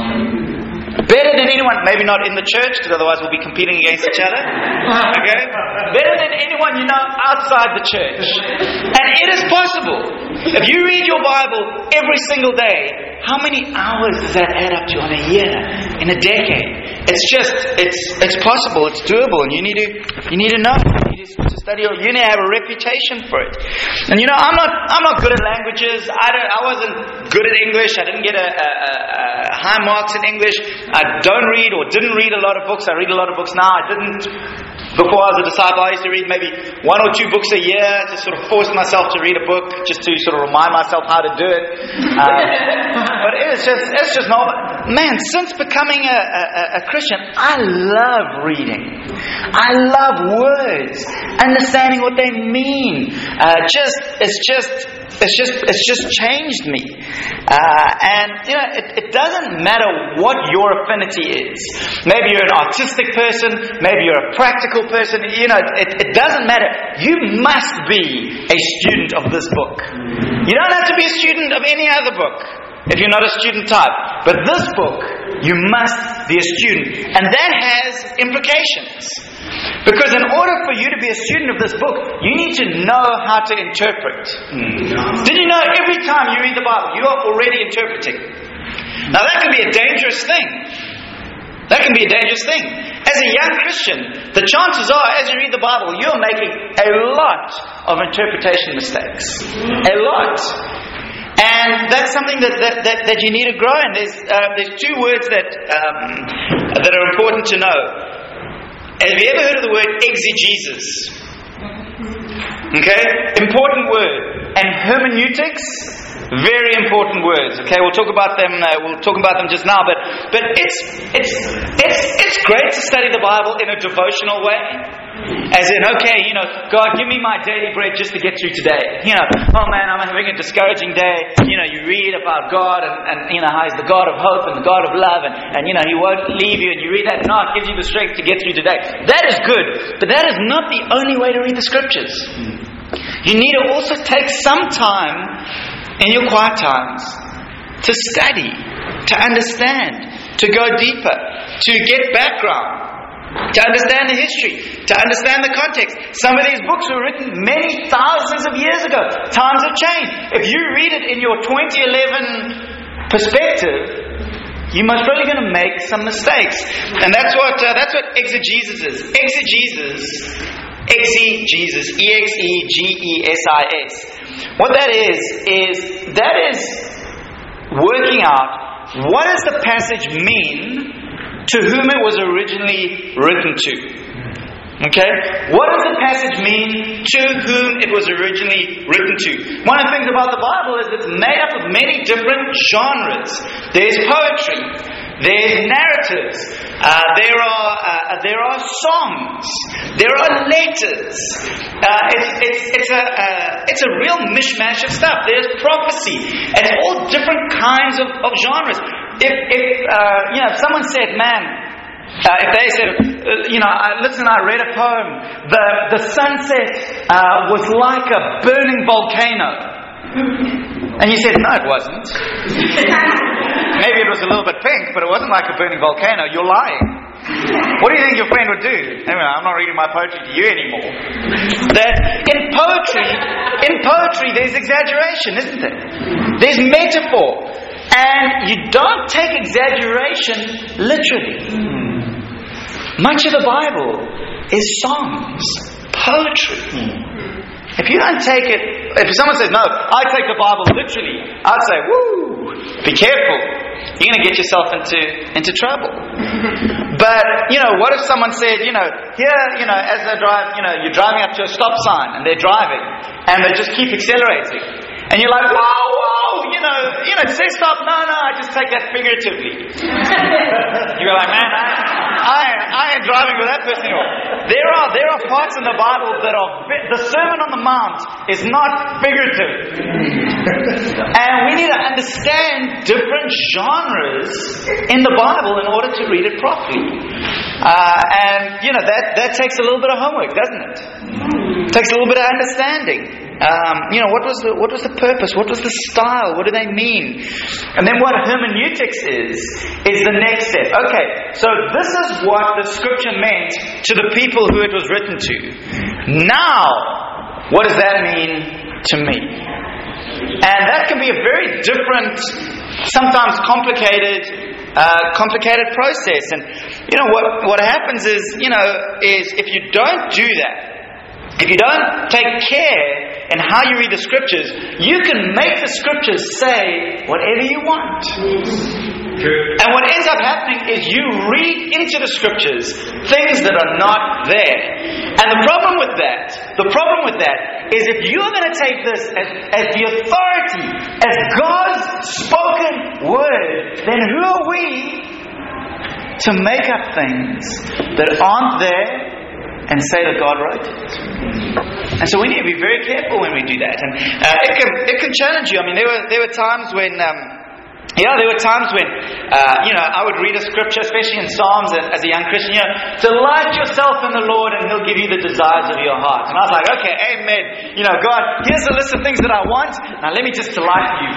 Better than anyone, maybe not in the church, because otherwise we'll be competing against each other. Okay? Better than anyone you know outside the church. And it is possible. If you read your Bible every single day, how many hours does that add up to on a year, in a decade? It's just, it's it's possible, it's doable, and you need to you need to know. You need to study, or you need to have a reputation for it. And you know, I'm not I'm not good at languages. I don't I wasn't good at English. I didn't get a, a, a high marks in English. I don't read or didn't read a lot of books. I read a lot of books now. I didn't before I was a disciple. I used to read maybe one or two books a year to sort of force myself to read a book, just to sort of remind myself how to do it. Um, but it's just it's just not. Man, since becoming a, a, a Christian, I love reading. I love words, understanding what they mean. Uh, just it's just. It's just it's just changed me. Uh, and, you know, it, it doesn't matter what your affinity is. Maybe you're an artistic person. Maybe you're a practical person. You know, it, it doesn't matter. You must be a student of this book. You don't have to be a student of any other book if you're not a student type. But this book, you must be a student. And that has implications. Because in order for you to be a student of this book, you need to know how to interpret. Mm. Did you know every time you read the Bible, you are already interpreting? Now that can be a dangerous thing. That can be a dangerous thing. As a young Christian, the chances are, as you read the Bible, you're making a lot of interpretation mistakes. A lot. And that's something that that, that, that you need to grow in. There's, uh, there's two words that um, that are important to know. Have you ever heard of the word exegesis? Okay? Important word. And hermeneutics? Very important words. Okay, we'll talk about them. Uh, we'll talk about them just now. But but it's it's it's it's great to study the Bible in a devotional way. As in, okay, you know, God, give me my daily bread just to get through today. You know, oh man, I'm having a discouraging day. You know, you read about God and, and you know how He's the God of hope and the God of love, and, and you know He won't leave you. And you read that, no, it gives you the strength to get through today. That is good, but that is not the only way to read the Scriptures. You need to also take some time in your quiet times to study, to understand, to go deeper, to get background, to understand the history, to understand the context. Some of these books were written many thousands of years ago. Times have changed. If you read it in your twenty eleven perspective, you must really going to make some mistakes. And that's what uh, that's what exegesis is. Exegesis, exegesis, E X E G E S I S. What that is, is that is working out what does the passage mean to whom it was originally written to. Okay? What does the passage mean to whom it was originally written to? One of the things about the Bible is it's made up of many different genres. There's poetry. There's narratives. Uh, there are uh, there are songs. There are letters. Uh, it's it's it's a uh, it's a real mishmash of stuff. There's prophecy. It's all different kinds of, of genres. If if uh, you know, if someone said, "Man," uh, if they said, uh, "You know, I, listen, I read a poem. The the sunset uh, was like a burning volcano," and you said, "No, it wasn't." Maybe it was a little bit pink, but it wasn't like a burning volcano. You're lying. What do you think your friend would do? Anyway, I'm not reading my poetry to you anymore. That in poetry, in poetry, there's exaggeration, isn't there? There's metaphor. And you don't take exaggeration literally. Much of the Bible is songs, poetry. If you don't take it, if someone says, "No, I take the Bible literally," I'd say, "Woo, be careful. You're going to get yourself into into trouble." But, you know, what if someone said, you know, here, you know, as they drive, you know, you're driving up to a stop sign and they're driving and they just keep accelerating. And you're like, "Whoa, whoa, you know, you know, say stop." "No, no, I just take that figuratively." You're like, "Man, I, I, I ain't driving with that person anymore." There are, there are parts in the Bible that are, the Sermon on the Mount is not figurative. And we need to understand different genres in the Bible in order to read it properly. Uh, and, you know, that, that takes a little bit of homework, doesn't it? It takes a little bit of understanding. Um, you know, what was the what was the purpose? What was the style? What do they mean? And then what hermeneutics is, is the next step. Okay, so this is what the scripture meant to the people who it was written to. Now, what does that mean to me? And that can be a very different, sometimes complicated, uh, complicated process. And, you know, what, what happens is, you know, is if you don't do that, if you don't take care in how you read the scriptures, you can make the scriptures say whatever you want. True. And what ends up happening is you read into the scriptures things that are not there. And the problem with that, the problem with that is if you're going to take this as, as the authority, as God's spoken word, then who are we to make up things that aren't there and say that God wrote it? And so we need to be very careful when we do that. And uh, it can it can challenge you. I mean, there were there were times when, um, yeah, there were times when, uh, you know, I would read a scripture, especially in Psalms as a young Christian, you know, delight yourself in the Lord and He'll give you the desires of your heart. And I was like, okay, amen. You know, God, here's a list of things that I want. Now let me just delight you.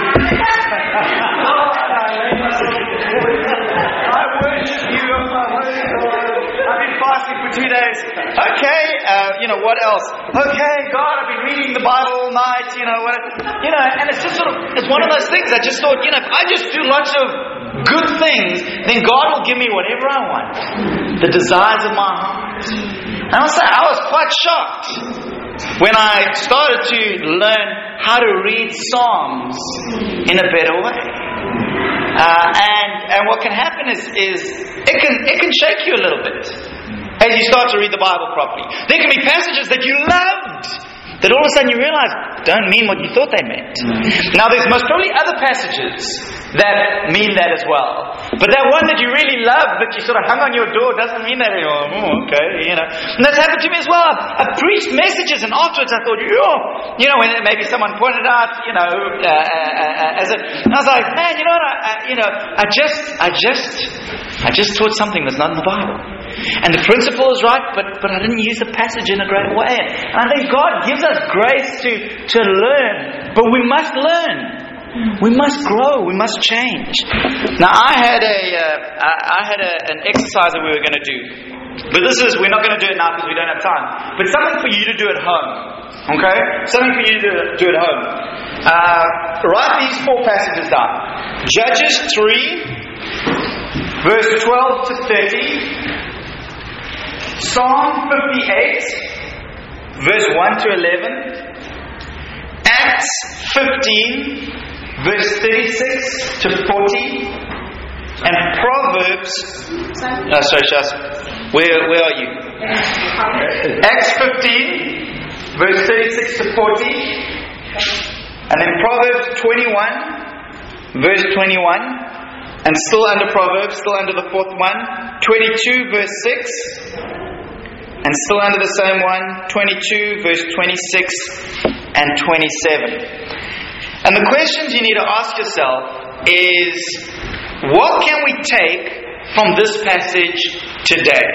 I worship you, my holy Lord. I've been fasting for two days. Okay, uh, you know, what else? Okay, God, I've been reading the Bible all night, you know, what, you know, and it's just sort of, it's one of those things. I just thought, you know, if I just do lots of good things, then God will give me whatever I want. The desires of my heart. And I was, I was quite shocked when I started to learn how to read Psalms in a better way. Uh, and and what can happen is is it can it can shake you a little bit as you start to read the Bible properly. There can be passages that you loved that all of a sudden you realize don't mean what you thought they meant. Now there's most probably other passages that mean that as well. But that one that you really love, that you sort of hung on your door, doesn't mean that anymore. Oh, okay, you know. And that's happened to me as well. I've, I've preached messages and afterwards I thought, oh, you know, when maybe someone pointed out, you know, uh, uh, as a, and I was like, man, you know what, I, I, you know, I just, I just, I just taught something that's not in the Bible. And the principle is right, but, but I didn't use the passage in a great way. And I think God gives us grace to, to learn, but we must learn. We must grow. We must change. Now, I had a, uh, I had a, an exercise that we were going to do, but this is we're not going to do it now because we don't have time. But something for you to do at home. Okay, something for you to do at home. Uh, write these four passages down: Judges three, verse twelve to thirty. Psalm fifty-eight, verse one to eleven. Acts fifteen, verse thirty-six to forty. And Proverbs. Uh, sorry, Shas. Where, where are you? Acts fifteen, verse thirty-six to forty. And then Proverbs twenty-one, verse twenty-one. And still under Proverbs, still under the fourth one. twenty-two, verse six. And still under the same one. twenty-two, verse twenty-six and twenty-seven. And the questions you need to ask yourself is, what can we take from this passage today?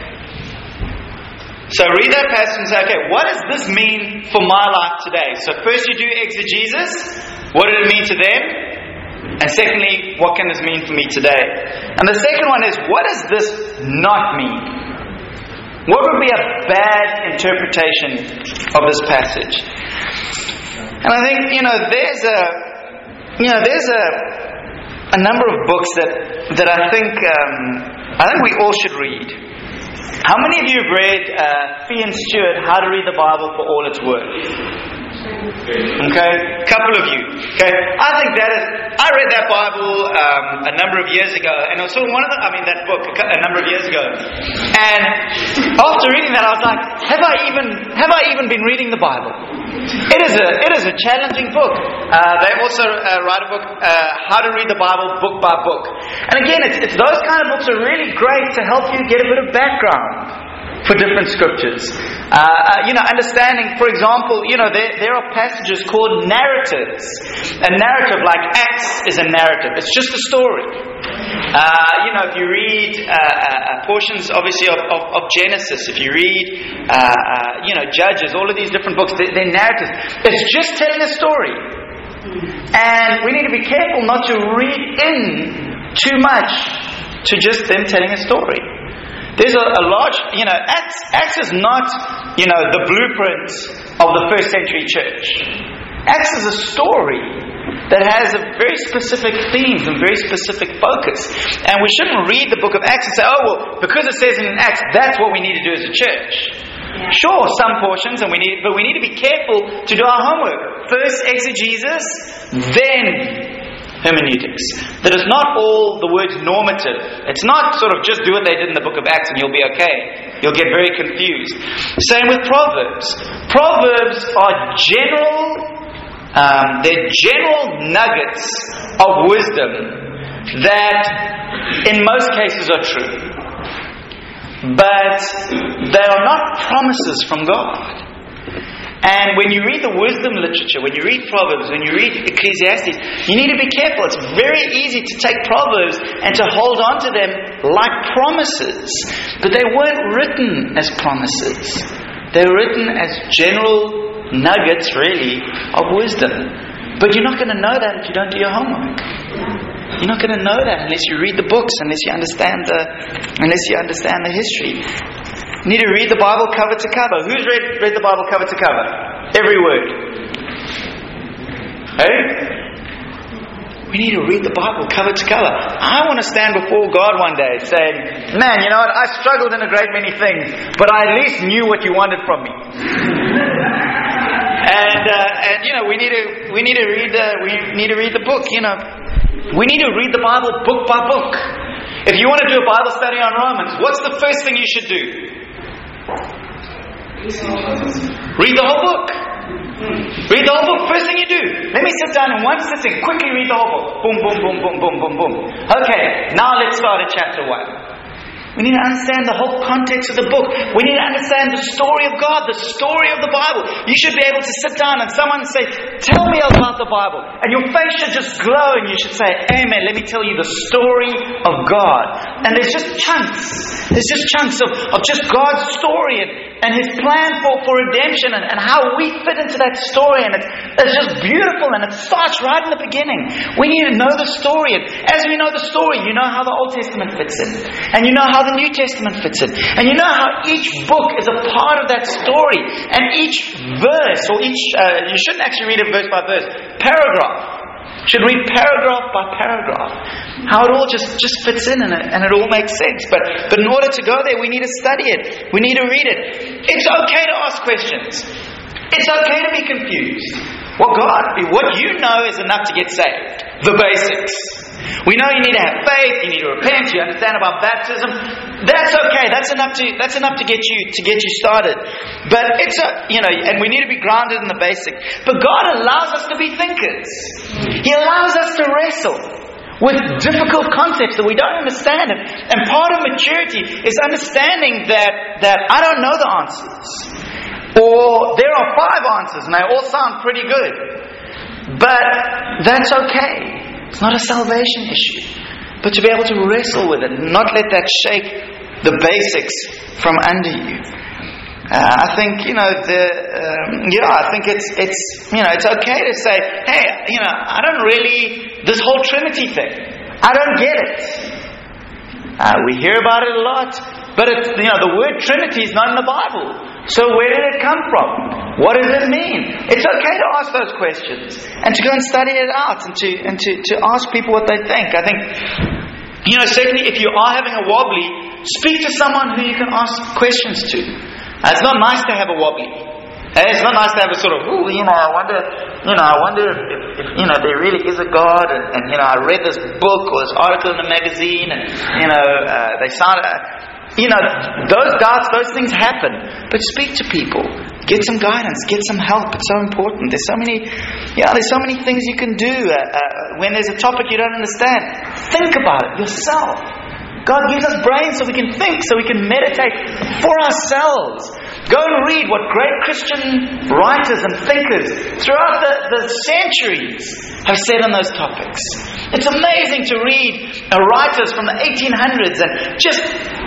So read that passage and say, okay, what does this mean for my life today? So first you do exegesis. What did it mean to them? And secondly, what can this mean for me today? And the second one is, what does this not mean? What would be a bad interpretation of this passage? And I think, you know, there's a, you know, there's a, a number of books that, that I think, um, I think we all should read. How many of you have read uh, Fee and Stewart, How to Read the Bible for All It's Worth? Okay, a couple of you. Okay, I think that is. I read that Bible um, a number of years ago, and I saw one of the. I mean, that book a number of years ago. And after reading that, I was like, "Have I even have I even been reading the Bible?" It is a it is a challenging book. Uh, they also uh, write a book, uh, How to Read the Bible, book by book. And again, it's, it's those kind of books are really great to help you get a bit of background for different scriptures. Uh, uh, you know, understanding, for example, you know, there, there are passages called narratives. A narrative, like Acts, is a narrative. It's just a story. Uh, you know, if you read uh, uh, portions, obviously, of, of, of Genesis, if you read, uh, uh, you know, Judges, all of these different books, they're, they're narratives. It's just telling a story. And we need to be careful not to read in too much to just them telling a story. There's a, a large, you know, Acts, Acts is not, you know, the blueprint of the first century church. Acts is a story that has a very specific themes and very specific focus. And we shouldn't read the book of Acts and say, oh, well, because it says in Acts, that's what we need to do as a church. Yeah. Sure, some portions, and we need, but we need to be careful to do our homework. First exegesis, then hermeneutics. That is not all the words normative. It's not sort of just do what they did in the book of Acts and you'll be okay. You'll get very confused. Same with Proverbs. Proverbs are general, um, they're general nuggets of wisdom that in most cases are true. But they are not promises from God. And when you read the wisdom literature, when you read Proverbs, when you read Ecclesiastes, you need to be careful. It's very easy to take Proverbs and to hold on to them like promises. But they weren't written as promises. They were written as general nuggets, really, of wisdom. But you're not going to know that if you don't do your homework. You're not going to know that unless you read the books, unless you understand the, unless you understand the history. You need to read the Bible cover to cover. Who's read, read the Bible cover to cover? Every word. Hey? We need to read the Bible cover to cover. I want to stand before God one day saying, man, you know what? I struggled in a great many things, but I at least knew what you wanted from me. and, uh, and you know, we need to, we need to read the, we need to read the book, you know. We need to read the Bible book by book. If you want to do a Bible study on Romans, what's the first thing you should do? Read the whole book. Read the whole book. First thing you do. Let me sit down in one sitting. Quickly read the whole book. Boom, boom, boom, boom, boom, boom, boom. Okay, now let's start at chapter one. We need to understand the whole context of the book. We need to understand the story of God, the story of the Bible. You should be able to sit down and someone say, tell me about the Bible. And your face should just glow and you should say, amen, let me tell you the story of God. And there's just chunks. There's just chunks of, of just God's story and, and His plan for, for redemption and, and how we fit into that story. And it's, it's just beautiful and it starts right in the beginning. We need to know the story. And as we know the story, you know how the Old Testament fits in. And you know how the New Testament fits in. And you know how each book is a part of that story. And each verse, or each, uh, you shouldn't actually read it verse by verse, paragraph. Should read paragraph by paragraph. How it all just, just fits in and it, and it all makes sense. But, but in order to go there, we need to study it. We need to read it. It's okay to ask questions. It's okay to be confused. What God, what you know is enough to get saved. The basics. We know you need to have faith, you need to repent, you understand about baptism. That's okay. That's enough to that's enough to get you to get you started. But it's a you know, and we need to be grounded in the basic. But God allows us to be thinkers. He allows us to wrestle with difficult concepts that we don't understand. And part of maturity is understanding that that I don't know the answers. Or there are five answers and they all sound pretty good. But that's okay. It's not a salvation issue. But to be able to wrestle with it, not let that shake the basics from under you. Uh, I think, you know, the um, yeah, I think it's it's you know, it's okay to say, hey, you know, I don't really this whole Trinity thing. I don't get it. Uh, we hear about it a lot, but it's, you know, the word Trinity is not in the Bible. So where did it come from? What does it mean? It's okay to ask those questions and to go and study it out and to and to, to ask people what they think. I think, you know, certainly if you are having a wobbly, speak to someone who you can ask questions to. Uh, it's not nice to have a wobbly. Uh, it's not nice to have a sort of, ooh, you know, I wonder, you know, I wonder if, if, if you know, there really is a God, and, and you know, I read this book or this article in the magazine, and you know, uh, they sound. Uh, You know, those doubts, those things happen. But speak to people. Get some guidance. Get some help. It's so important. There's so many, yeah, there's so many things you can do uh, uh, when there's a topic you don't understand. Think about it yourself. God gives us brains so we can think, so we can meditate for ourselves. Go and read what great Christian writers and thinkers throughout the, the centuries have said on those topics. It's amazing to read uh, writers from the eighteen hundreds and just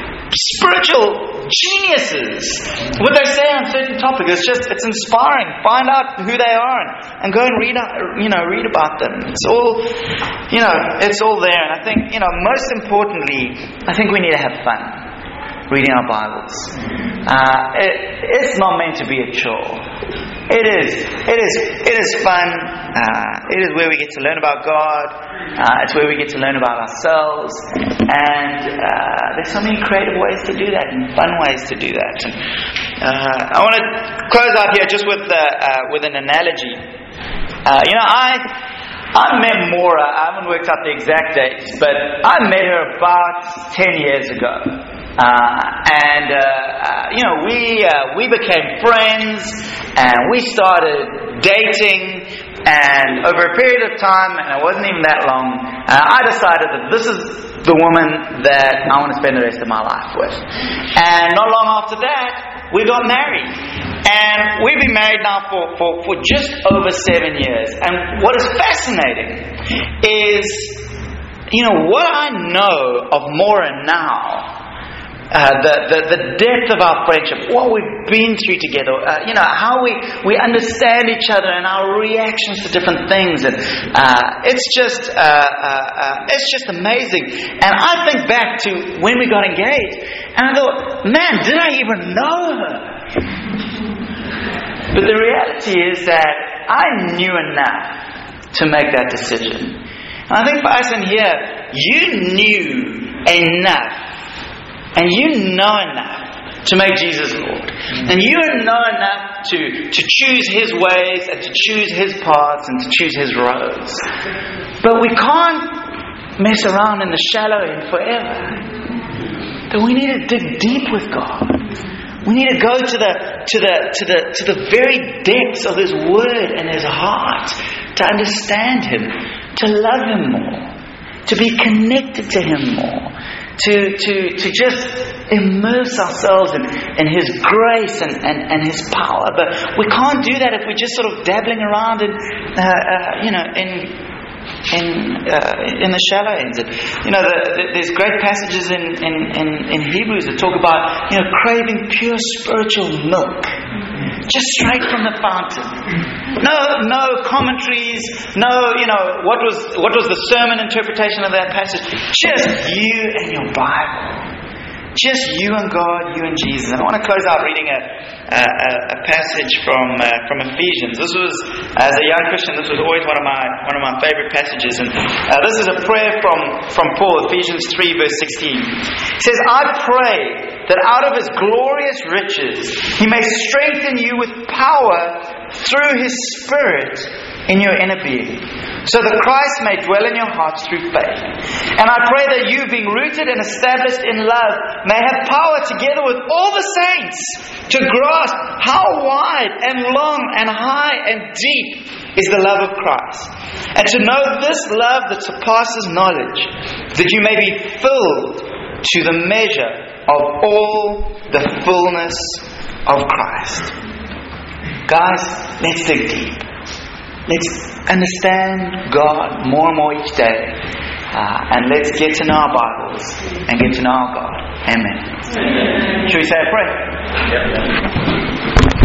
spiritual geniuses, what they say on certain topics. It's just, it's inspiring. Find out who they are and, and go and read, you know, read about them. It's all, you know, it's all there. And I think, you know, most importantly, I think we need to have fun reading our Bibles. Uh, it, it's not meant to be a chore. It is, it is, it is fun. Uh, it is where we get to learn about God. Uh, it's where we get to learn about ourselves. And uh, there's so many creative ways to do that and fun ways to do that. And, uh, I want to close out here just with uh, uh, with an analogy. Uh, you know, I I met Maura. I haven't worked out the exact dates, but I met her about ten years ago. Uh, and uh, uh, you know, we uh, we became friends, and we started dating. And over a period of time, and it wasn't even that long, uh, I decided that this is the woman that I want to spend the rest of my life with. And not long after that, we got married. And we've been married now for, for, for just over seven years. And what is fascinating is, you know, what I know of Maura now, Uh, the, the the depth of our friendship, what we've been through together, uh, you know, how we, we understand each other and our reactions to different things, and uh, it's just uh, uh, uh, it's just amazing. And I think back to when we got engaged, and I thought, man, did I even know her? But the reality is that I knew enough to make that decision. And I think for us in here, you knew enough. And you know enough to make Jesus Lord. And you know enough to, to choose His ways and to choose His paths and to choose His roads. But we can't mess around in the shallow end forever. But we need to dig deep with God. We need to go to the to the to the to the very depths of His Word and His heart to understand Him, to love Him more, to be connected to Him more. To, to to just immerse ourselves in, in His grace and, and, and His power. But we can't do that if we're just sort of dabbling around in, uh, uh, you know, in in uh, in the shallow ends. And, you know, the, the, there's great passages in, in, in, in Hebrews that talk about, you know, craving pure spiritual milk. Just straight from the fountain. No, no commentaries. No, you know, what was what was the sermon interpretation of that passage? Just you and your Bible. Just you and God, you and Jesus. And I want to close out reading a a, a passage from uh, from Ephesians. This was, as a young Christian, this was always one of my one of my favorite passages. And uh, this is a prayer from from Paul, Ephesians three, verse sixteen. It says, "I pray that out of His glorious riches He may strengthen you with power through His Spirit in your inner being, so that Christ may dwell in your hearts through faith. And I pray that you, being rooted and established in love, may have power together with all the saints to grasp how wide and long and high and deep is the love of Christ, and to know this love that surpasses knowledge, that you may be filled to the measure of all the fullness of Christ. Guys, let's dig deep. Let's understand God more and more each day. Uh, and let's get to know our Bibles and get to know our God. Amen. Amen. Should we say a prayer? Yep.